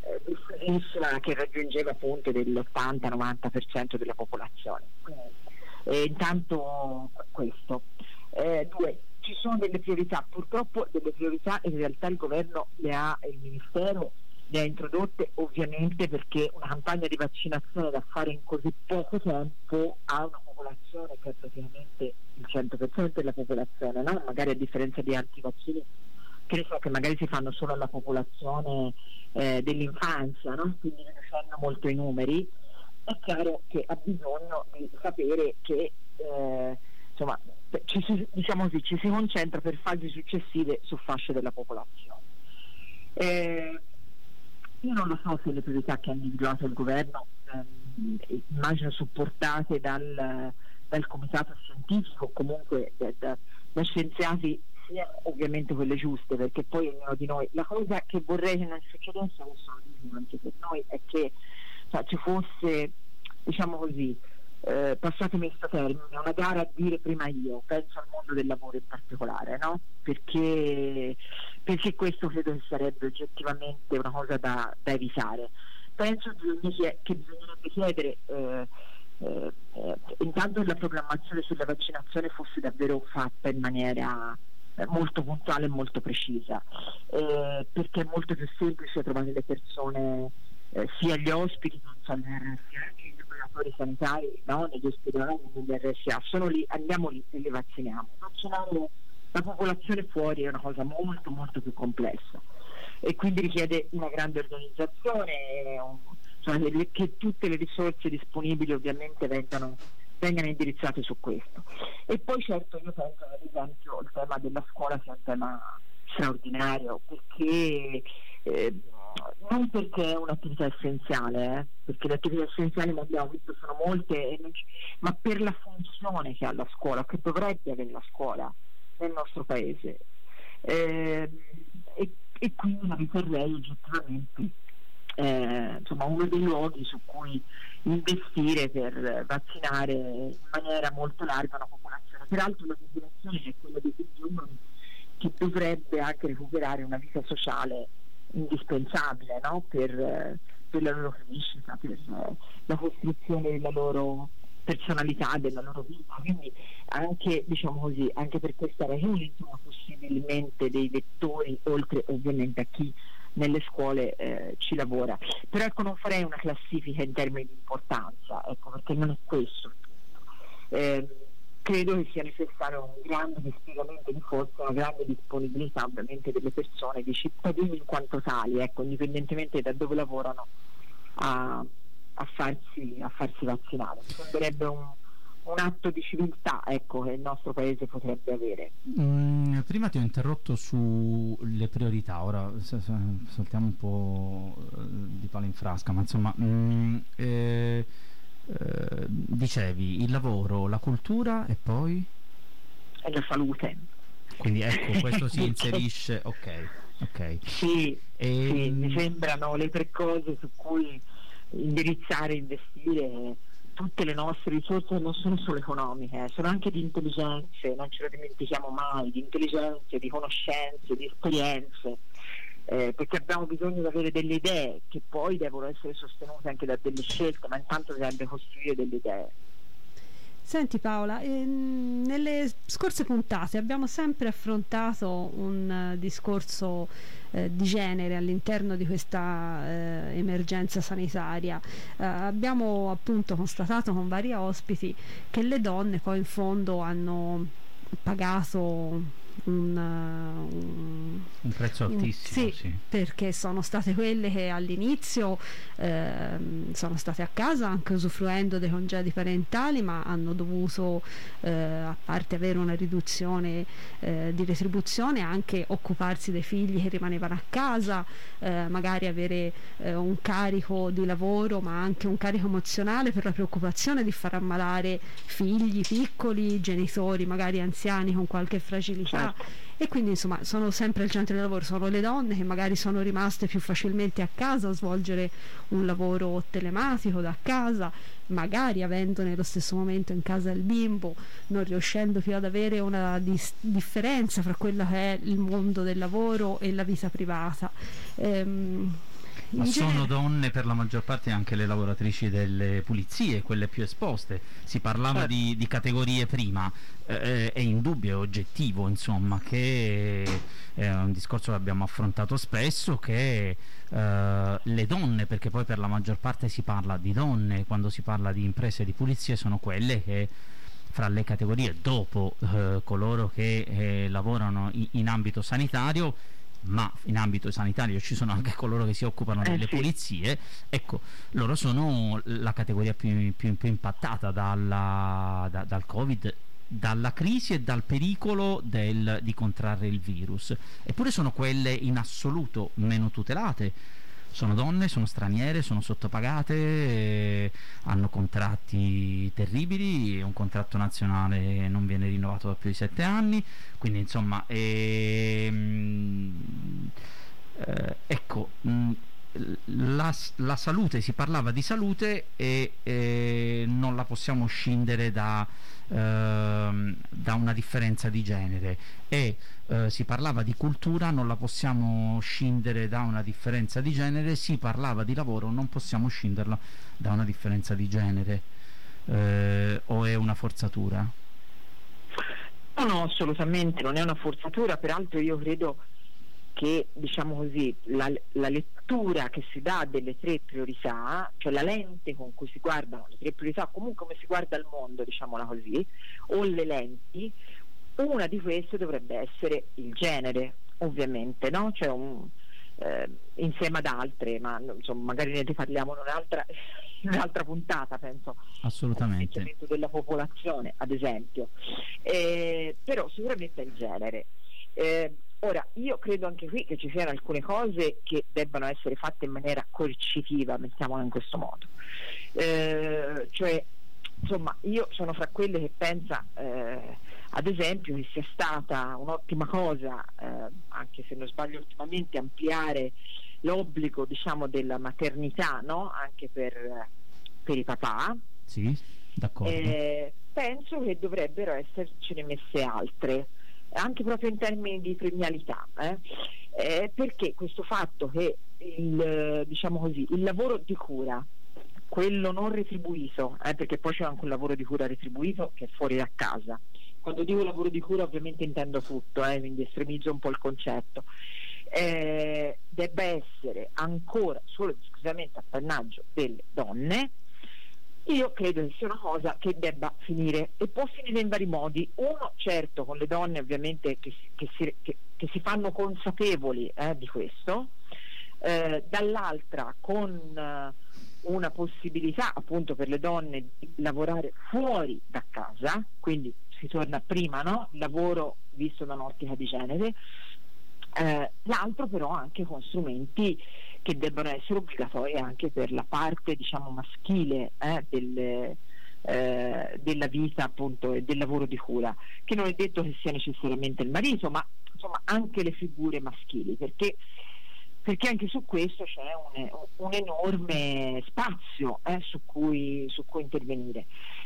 diffusissima che raggiungeva appunto dell'80-90% della popolazione. Quindi Intanto questo. Due, ci sono delle priorità, purtroppo delle priorità in realtà il governo le ha, il Ministero le ha introdotte ovviamente perché una campagna di vaccinazione da fare in così poco tempo ha una popolazione che è praticamente il 100% della popolazione, no? Magari a differenza di altri vaccini che magari si fanno solo alla popolazione dell'infanzia, no? Quindi riducendo molto i numeri. È chiaro che ha bisogno di sapere che insomma ci si concentra per fasi successive su fasce della popolazione. Io non lo so se le priorità che ha individuato il governo, immagino supportate dal comitato scientifico, comunque da scienziati, siano ovviamente quelle giuste, perché poi ognuno di noi, la cosa che vorrei che non succedesse adesso anche per noi è che ci fosse, diciamo così, passatemi questo termine, una gara a dire prima io, penso al mondo del lavoro in particolare, no? Perché questo credo che sarebbe oggettivamente una cosa da evitare. Penso che bisognerebbe chiedere intanto che la programmazione sulla vaccinazione fosse davvero fatta in maniera molto puntuale e molto precisa, perché è molto più semplice trovare le persone, sia gli ospiti, penso agli RSA, che gli operatori sanitari, no? Negli ospedali, negli RSA, sono lì, andiamo lì e li vacciniamo. Vaccinare la popolazione fuori è una cosa molto molto più complessa e quindi richiede una grande organizzazione, che tutte le risorse disponibili ovviamente vengano indirizzate su questo. E poi certo io penso ad esempio il tema della scuola sia un tema straordinario, perché non perché è un'attività essenziale, perché le attività essenziali, come abbiamo visto, sono molte, ma per la funzione che ha la scuola, che dovrebbe avere la scuola nel nostro paese, e quindi la riterrei oggettivamente uno dei luoghi su cui investire per vaccinare in maniera molto larga una popolazione, peraltro una popolazione che è quella dei più giovani, che dovrebbe anche recuperare una vita sociale indispensabile, no? per la loro crescita, per la costruzione della loro personalità, della loro vita. Quindi anche, diciamo così, anche per questa ragione possibilmente dei vettori, oltre ovviamente a chi nelle scuole ci lavora. Però ecco, non farei una classifica in termini di importanza, ecco, perché non è questo. Credo che sia necessario un grande dispiegamento di forza, una grande disponibilità ovviamente delle persone, dei cittadini in quanto tali, ecco, indipendentemente da dove lavorano, a farsi vaccinare. Mi sembrerebbe un atto di civiltà, ecco, che il nostro paese potrebbe avere. Prima ti ho interrotto sulle priorità, ora saltiamo un po' di palo in frasca, ma insomma dicevi il lavoro, la cultura e poi? E la salute. Quindi ecco, questo si inserisce, ok. Sì, mi sembrano le tre cose su cui indirizzare, investire tutte le nostre risorse. Non sono solo economiche, sono anche di intelligenze, non ce lo dimentichiamo mai, di intelligenze, di conoscenze, di esperienze, perché abbiamo bisogno di avere delle idee che poi devono essere sostenute anche da delle scelte, ma intanto bisogna costruire delle idee. Senti Paola, nelle scorse puntate abbiamo sempre affrontato un discorso di genere all'interno di questa emergenza sanitaria. Abbiamo appunto constatato con vari ospiti che le donne poi in fondo hanno pagato un prezzo altissimo, sì, perché sono state quelle che all'inizio sono state a casa anche usufruendo dei congedi parentali, ma hanno dovuto a parte avere una riduzione di retribuzione, anche occuparsi dei figli che rimanevano a casa, magari avere un carico di lavoro ma anche un carico emozionale per la preoccupazione di far ammalare figli piccoli, genitori magari anziani con qualche fragilità. E quindi insomma sono sempre al centro del lavoro, sono le donne che magari sono rimaste più facilmente a casa a svolgere un lavoro telematico da casa, magari avendo nello stesso momento in casa il bimbo, non riuscendo più ad avere una differenza fra quello che è il mondo del lavoro e la vita privata. Ma sono donne per la maggior parte anche le lavoratrici delle pulizie, quelle più esposte. Si parlava di categorie prima, è indubbio, è oggettivo, insomma, che è un discorso che abbiamo affrontato spesso, che le donne, perché poi per la maggior parte si parla di donne quando si parla di imprese di pulizie, sono quelle che fra le categorie, dopo coloro che lavorano in ambito sanitario, ma in ambito sanitario ci sono anche coloro che si occupano delle pulizie, ecco, loro sono la categoria più impattata dal Covid, dalla crisi e dal pericolo di contrarre il virus. Eppure sono quelle in assoluto meno tutelate. Sono donne, sono straniere, sono sottopagate, hanno contratti terribili, un contratto nazionale non viene rinnovato da più di 7 anni, quindi insomma ecco, la salute, si parlava di salute e non la possiamo scindere da una differenza di genere, e si parlava di cultura, non la possiamo scindere da una differenza di genere, si parlava di lavoro, non possiamo scinderla da una differenza di genere, o è una forzatura? No, assolutamente non è una forzatura, peraltro io credo che, diciamo così, la lettura che si dà delle 3 priorità, cioè la lente con cui si guardano le 3 priorità, comunque come si guarda il mondo, diciamola così, o le lenti, una di queste dovrebbe essere il genere, ovviamente, no? Cioè insieme ad altre, ma insomma magari ne parliamo in un'altra puntata, penso. Assolutamente. Al della popolazione, ad esempio, però sicuramente è il genere. Ora, io credo anche qui che ci siano alcune cose che debbano essere fatte in maniera coercitiva, mettiamola in questo modo, cioè, insomma, io sono fra quelle che pensa, ad esempio, che sia stata un'ottima cosa, anche se non sbaglio ultimamente, ampliare l'obbligo, diciamo, della maternità, no? Anche per i papà. Sì, d'accordo. Penso che dovrebbero essercene messe altre, anche proprio in termini di premialità, perché questo fatto che diciamo così, il lavoro di cura, quello non retribuito, perché poi c'è anche un lavoro di cura retribuito che è fuori da casa. Quando dico lavoro di cura ovviamente intendo tutto, quindi estremizzo un po' il concetto, debba essere ancora solo esclusivamente appannaggio delle donne. Io credo che sia una cosa che debba finire, e può finire in vari modi. Uno, certo, con le donne ovviamente che si fanno consapevoli di questo, dall'altra con una possibilità appunto per le donne di lavorare fuori da casa, quindi si torna prima, no? Il lavoro visto da un'ottica di genere. L'altro però anche con strumenti che debbano essere obbligatori anche per la parte, diciamo, maschile della vita, appunto, e del lavoro di cura, che non è detto che sia necessariamente il marito, ma insomma anche le figure maschili, perché anche su questo c'è un enorme spazio su cui intervenire,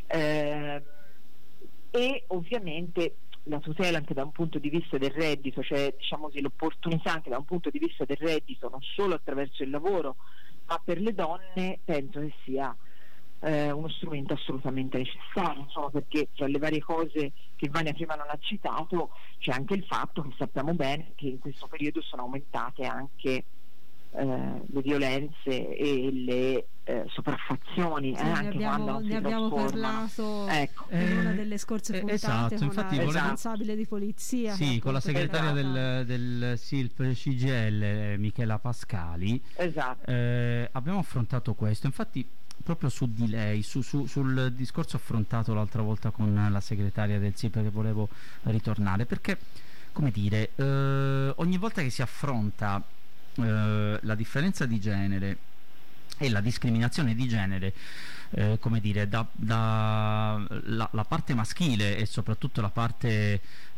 e ovviamente la tutela anche da un punto di vista del reddito, cioè, diciamo così, l'opportunità anche da un punto di vista del reddito, non solo attraverso il lavoro, ma per le donne, penso che sia uno strumento assolutamente necessario, insomma, perché tra le varie cose che Vania prima non ha citato c'è anche il fatto che sappiamo bene che in questo periodo sono aumentate anche le violenze e le sopraffazioni, sì, anche ne abbiamo parlato, ecco, in una delle scorse puntate, esatto, con infatti la responsabile di polizia, sì, con la segretaria del SILP CGIL, Michela Pascali, esatto. Abbiamo affrontato questo, infatti proprio su di lei, sul discorso affrontato l'altra volta con la segretaria del SILP, che volevo ritornare, perché, come dire, ogni volta che si affronta la differenza di genere e la discriminazione di genere, come dire, la parte maschile e soprattutto la parte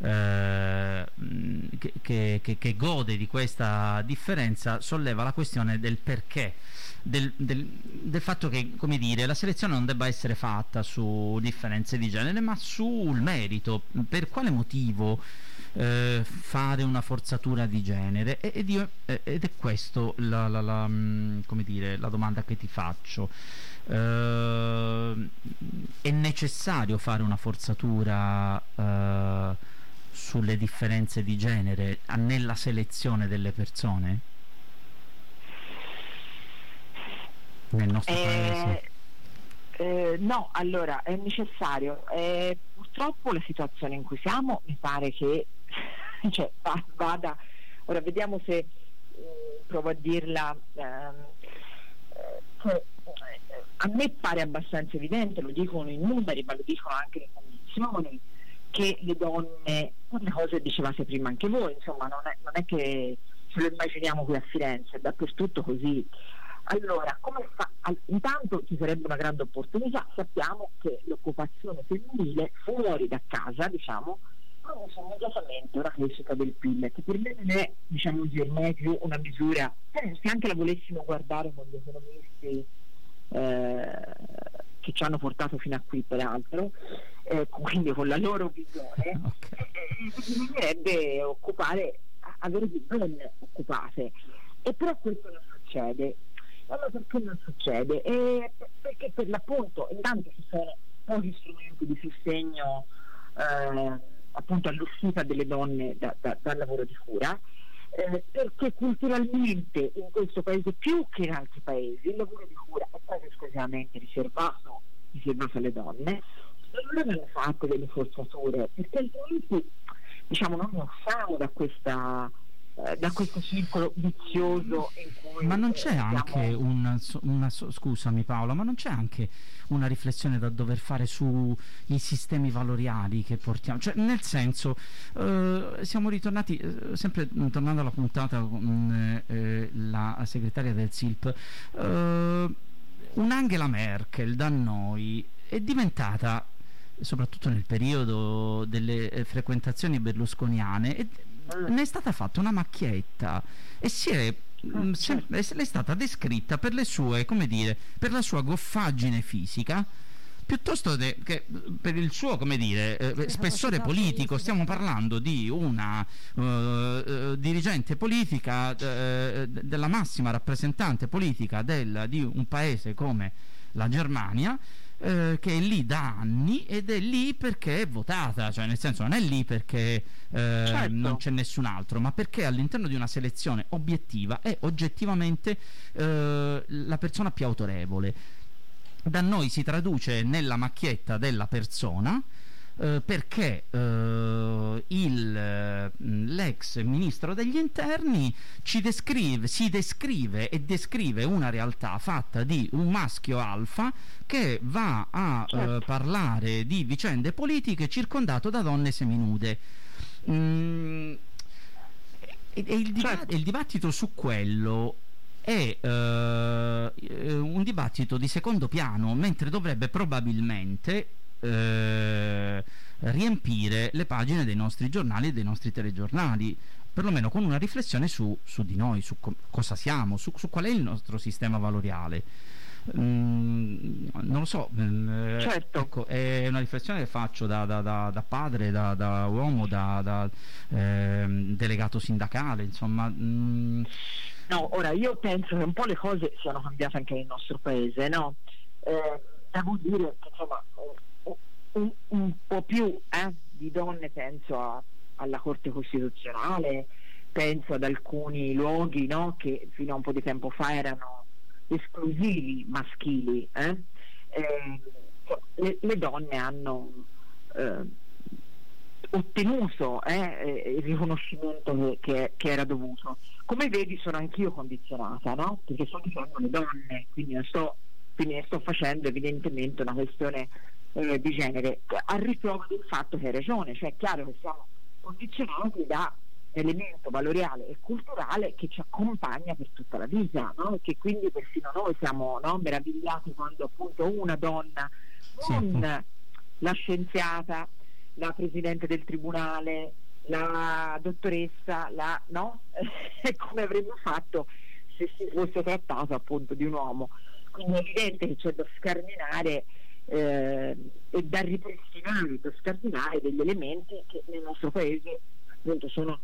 che gode di questa differenza, solleva la questione del perché, del fatto che, come dire, la selezione non debba essere fatta su differenze di genere ma sul merito. Per quale motivo fare una forzatura di genere, ed è questo come dire, la domanda che ti faccio. È necessario fare una forzatura sulle differenze di genere nella selezione delle persone nel nostro paese? No, allora è necessario. Purtroppo la situazione in cui siamo mi pare che cioè, vada. Ora vediamo se provo a dirla. A me pare abbastanza evidente, lo dicono i numeri, ma lo dicono anche le condizioni, che le donne, le cose dicevate prima anche voi, insomma, non è che ce lo immaginiamo qui a Firenze, è dappertutto così. Allora, intanto ci sarebbe una grande opportunità, sappiamo che l'occupazione femminile fuori da casa, diciamo, produce immediatamente una crescita del PIL, che per me non è, diciamo così, ormai più una misura, se anche la volessimo guardare con gli economisti che ci hanno portato fino a qui peraltro, quindi con la loro visione, bisognerebbe avere più donne occupate, e però questo non succede. Allora perché non succede? Perché per l'appunto intanto ci sono pochi strumenti di sostegno appunto all'uscita delle donne dal lavoro di cura, perché culturalmente in questo paese più che in altri paesi il lavoro di cura è quasi esclusivamente riservato alle donne. Allora vanno fatte delle forzature, perché altrimenti, diciamo, non usciamo da questo circolo vizioso in cui... Ma non c'è anche scusami Paola, ma non c'è anche una riflessione da dover fare sui sistemi valoriali che portiamo? Cioè, nel senso, siamo ritornati, sempre tornando alla puntata con la segretaria del SILP, un'Angela Merkel da noi è diventata, soprattutto nel periodo delle frequentazioni berlusconiane, ne è stata fatta una macchietta e le è stata descritta per le sue, come dire, per la sua goffaggine fisica piuttosto che per il suo, come dire, spessore politico. Stiamo parlando di una dirigente politica, della massima rappresentante politica di un paese come la Germania, che è lì da anni ed è lì perché è votata, cioè nel senso non è lì perché certo, non c'è nessun altro, ma perché all'interno di una selezione obiettiva è oggettivamente la persona più autorevole. Da noi si traduce nella macchietta della persona, perché l'ex ministro degli interni si descrive e descrive una realtà fatta di un maschio alfa che va a parlare di vicende politiche circondato da donne seminude. E il dibattito su quello è un dibattito di secondo piano, mentre dovrebbe probabilmente riempire le pagine dei nostri giornali e dei nostri telegiornali, perlomeno con una riflessione su di noi, su cosa siamo, su qual è il nostro sistema valoriale. Non lo so, certo. Ecco, è una riflessione che faccio da padre, da uomo, da delegato sindacale, insomma. No, ora io penso che un po' le cose siano cambiate anche nel nostro paese, no? Devo dire che insomma un po' più di donne, penso alla Corte Costituzionale, penso ad alcuni luoghi, no, che fino a un po' di tempo fa erano esclusivi maschili. Le donne hanno ottenuto il riconoscimento che era dovuto. Come vedi, sono anch'io condizionata, no? Perché sto dicendo le donne, quindi ne sto facendo evidentemente una questione di genere, a riprova del fatto che hai ragione, cioè è chiaro che siamo condizionati da elemento valoriale e culturale che ci accompagna per tutta la vita, no? Che quindi persino noi siamo, no, meravigliati quando appunto una donna, non la scienziata, la presidente del tribunale, la dottoressa, no? Come avremmo fatto se si fosse trattato appunto di un uomo. Quindi è evidente che c'è da scardinare e da ripristinare, da scardinare degli elementi che nel nostro paese appunto sono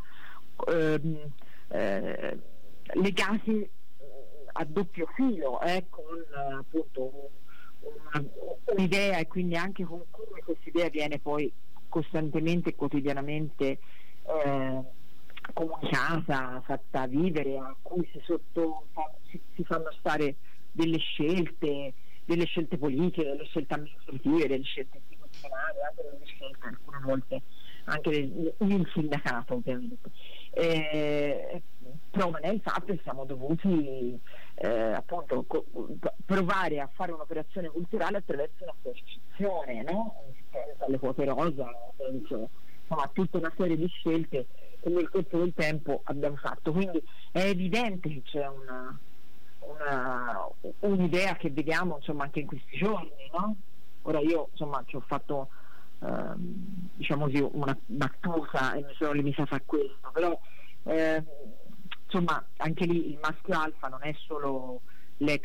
legati a doppio filo, con appunto un'idea, e quindi anche con come questa idea viene poi costantemente e quotidianamente comunicata, fatta vivere, a cui si fanno stare delle scelte politiche, delle scelte amministrative, delle scelte istituzionali, anche delle scelte alcune volte anche nel sindacato, ovviamente. Prova nel fatto che siamo dovuti appunto provare a fare un'operazione culturale attraverso una percezione, no? Penso alle quote rosa, penso a tutta una serie di scelte che nel corso del tempo abbiamo fatto, quindi è evidente che c'è un'idea che vediamo insomma anche in questi giorni, no? Ora io insomma ci ho fatto diciamo così una battuta e mi sono limitata a questo, però insomma anche lì il maschio alfa non è solo l'ex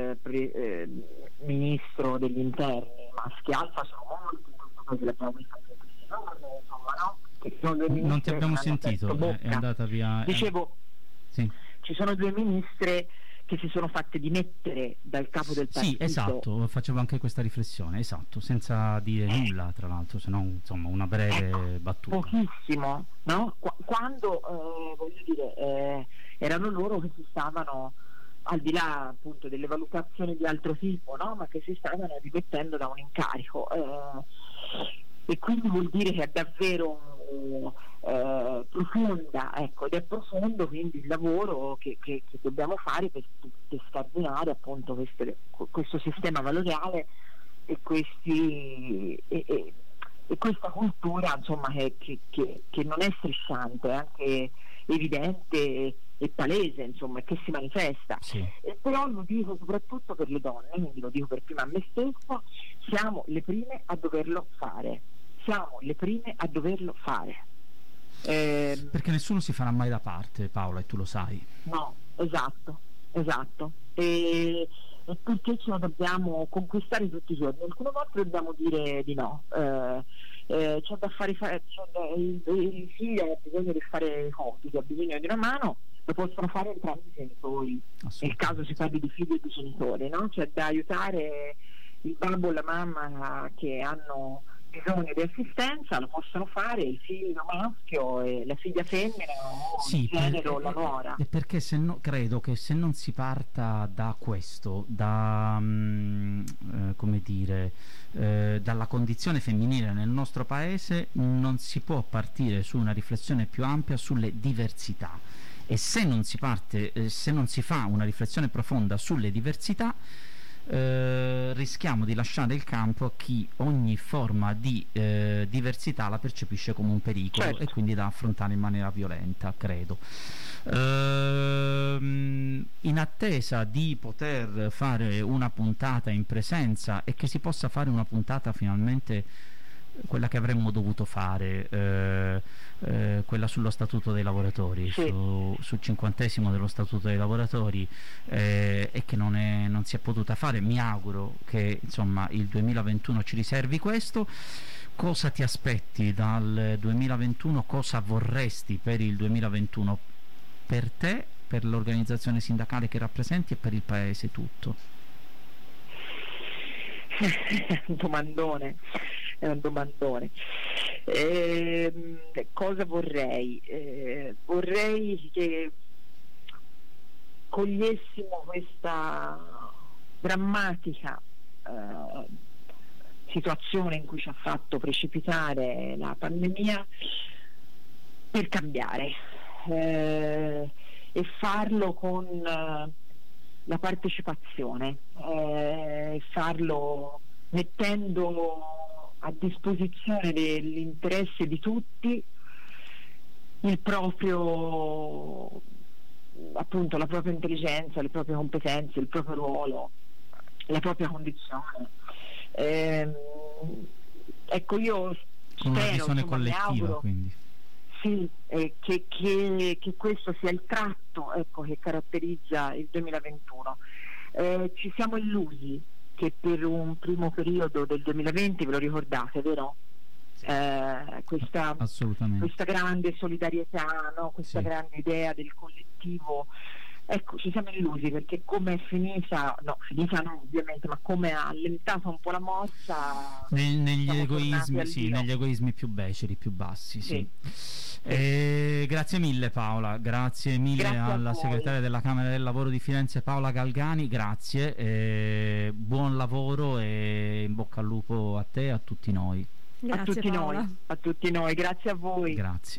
ministro degli interni, i maschi alfa sono molti, in questo caso l'abbiamo visto anche in questi giorni, insomma, no? Che sono due ministre, non ti abbiamo sentito, è andata via. Dicevo, sì. Ci sono due ministre che si sono fatte dimettere dal capo del partito. Sì, esatto, facevo anche questa riflessione, esatto, senza dire nulla, tra l'altro, se no insomma una breve battuta. Pochissimo, no? Quando voglio dire, erano loro che si stavano, al di là appunto delle valutazioni di altro tipo, no? Ma che si stavano dimettendo da un incarico, e quindi vuol dire che è davvero profonda, ed è profondo quindi il lavoro che dobbiamo fare per scardinare appunto questo sistema valoriale e questa cultura insomma che non è strisciante, è anche evidente e palese, insomma, che si manifesta. Sì. E però lo dico soprattutto per le donne, quindi lo dico per prima a me stessa, siamo le prime a doverlo fare. Perché nessuno si farà mai da parte, Paola, e tu lo sai. No, esatto. E perché ce lo dobbiamo conquistare tutti i giorni? Alcune volte dobbiamo dire di no. C'è da fare, il figlio ha bisogno di fare i compiti, ha bisogno di una mano, lo possono fare entrambi i genitori. Nel caso si parli di figli e di genitori, no? C'è da aiutare il babbo e la mamma che hanno bisogno di assistenza, lo possono fare il figlio maschio e la figlia femmina, o il genero o la nuora. Perché credo che se non si parta da questo, dalla condizione femminile nel nostro paese, non si può partire su una riflessione più ampia sulle diversità, e se non si fa una riflessione profonda sulle diversità, rischiamo di lasciare il campo a chi ogni forma di diversità la percepisce come un pericolo, certo, e quindi da affrontare in maniera violenta, credo. In attesa di poter fare una puntata in presenza e che si possa fare una puntata finalmente quella che avremmo dovuto fare, quella sullo statuto dei lavoratori, sì, sul 50° dello statuto dei lavoratori, e che non si è potuta fare. Mi auguro che insomma il 2021 ci riservi questo. Cosa ti aspetti dal 2021? Cosa vorresti per il 2021 per te, per l'organizzazione sindacale che rappresenti e per il paese tutto? È un domandone. Cosa vorrei? Vorrei che cogliessimo questa drammatica situazione in cui ci ha fatto precipitare la pandemia per cambiare, e farlo con la partecipazione, farlo mettendo a disposizione dell'interesse di tutti la propria intelligenza, le proprie competenze, il proprio ruolo, la propria condizione. Ecco, io con una spero, visione collettiva, mi auguro, quindi sì, che questo sia il tratto, che caratterizza il 2021. Ci siamo illusi che per un primo periodo del 2020, ve lo ricordate, vero? questa grande solidarietà, no? Questa grande idea del collettivo. Ecco, ci siamo illusi perché come è finita no ovviamente, ma come ha allentato un po' la mossa negli egoismi più beceri, più bassi. Sì. Grazie mille Paola, grazie mille alla segretaria della Camera del Lavoro di Firenze Paola Galgani, grazie, buon lavoro e in bocca al lupo a te e a tutti noi. Grazie, a tutti noi, grazie a voi. Grazie.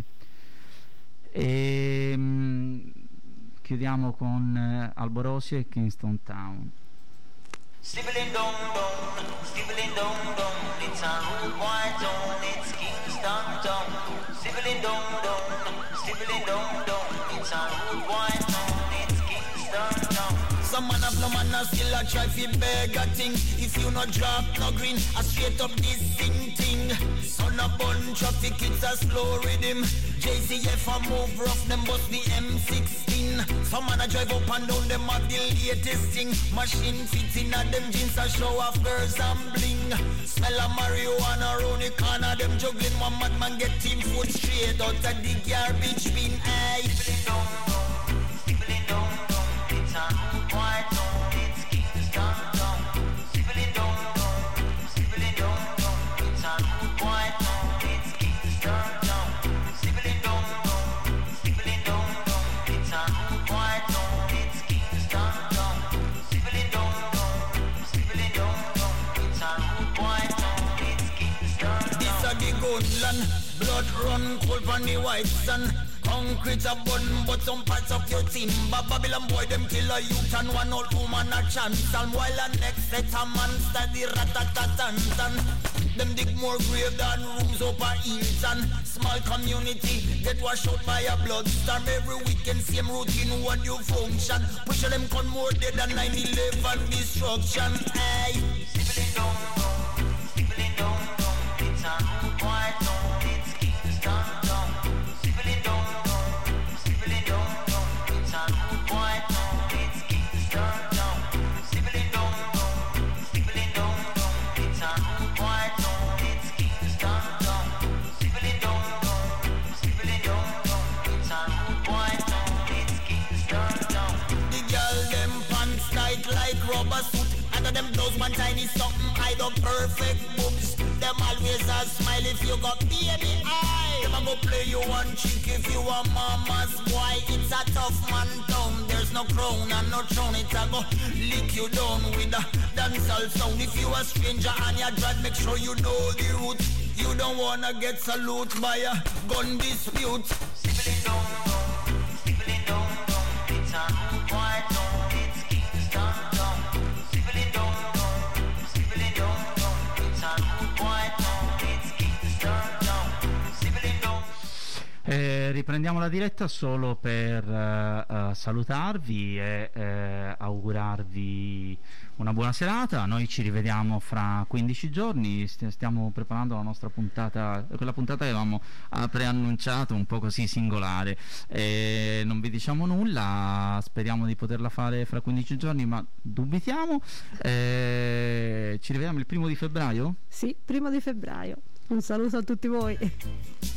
Chiudiamo con Alborosi e Kingston Town. Stibbling dong dong, stibbling dong dong, it's a rude white zone, it's Kingston Town. Stibbling dong dong, stibbling dong dong, it's a rude white zone, it's Kingston Town. Some man have no man and still a try fi beg a thing. If you no drop no green, a straight up this thing. Son a bun traffic, it's a slow rhythm. JCF a move rough, them bust the M16. Some man a drive up and down, them have the latest thing. Machine fits in at them jeans a show off girls and bling. Smell of marijuana round the corner, them juggling. One madman get 10 foot straight out of the garbage bin. Aye. Stibbling dong dong, it's a white zone, it's Kingston Town. Stibbling dong dong, stibbling dong dong, it's a white zone, it's Kingston Town. Stibbling dong dong, stibbling dong dong, it's a white zone, it's Kingston Town. Stibbling dong dong, stibbling dong dong, it's a white zone, it's Kingston Town. This a the gunland, blood run cold from the white sun. Concrete a bun, but some parts of your team. Babylon boy, them kill a youth and one old woman a chance. And while the next set a man study rat-a-tat-tan-tan. Them dig more grave than rooms up a Hilton. Small community get washed out by a bloodstorm. Every weekend same routine, what you function. Push them con more dead than 9/11 destruction. Hey. Stibbling dong dong, stibbling dong dong, it's a white zone, it's Kingston Town. Stibbling dong dong, stibbling dong dong, it's a white zone, it's Kingston Town. Stibbling dong dong, stibbling dong dong, it's a white zone, it's Kingston Town. Stibbling dong dong, stibbling dong dong, it's a white zone, it's Kingston Town. The girl them pants tight like rubber suit. Under them blouse one tiny something hide up perfect boobs. Them always a smile if you got baby eye. Them a go play you one chick if you a mama's boy. It's a tough man town. There's no crown and no throne. It's a go lick you down with a dancehall sound. If you a stranger and you drive, make sure you know the route. You don't wanna get salute by a gun dispute. Stibbling dong dong, stibbling dong dong, it's a white zone, it's Kingston Town. Stibbling dong dong, stibbling dong dong, it's a white zone, it's Kingston Town. Stibbling dong. Riprendiamo la diretta solo per salutarvi e augurarvi una buona serata. Noi ci rivediamo fra 15 giorni, stiamo preparando la nostra puntata, quella puntata che avevamo preannunciato, un po' così singolare, non vi diciamo nulla, speriamo di poterla fare fra 15 giorni, ma dubitiamo. Ci rivediamo il 1° di febbraio? Sì, 1° di febbraio. Un saluto a tutti voi.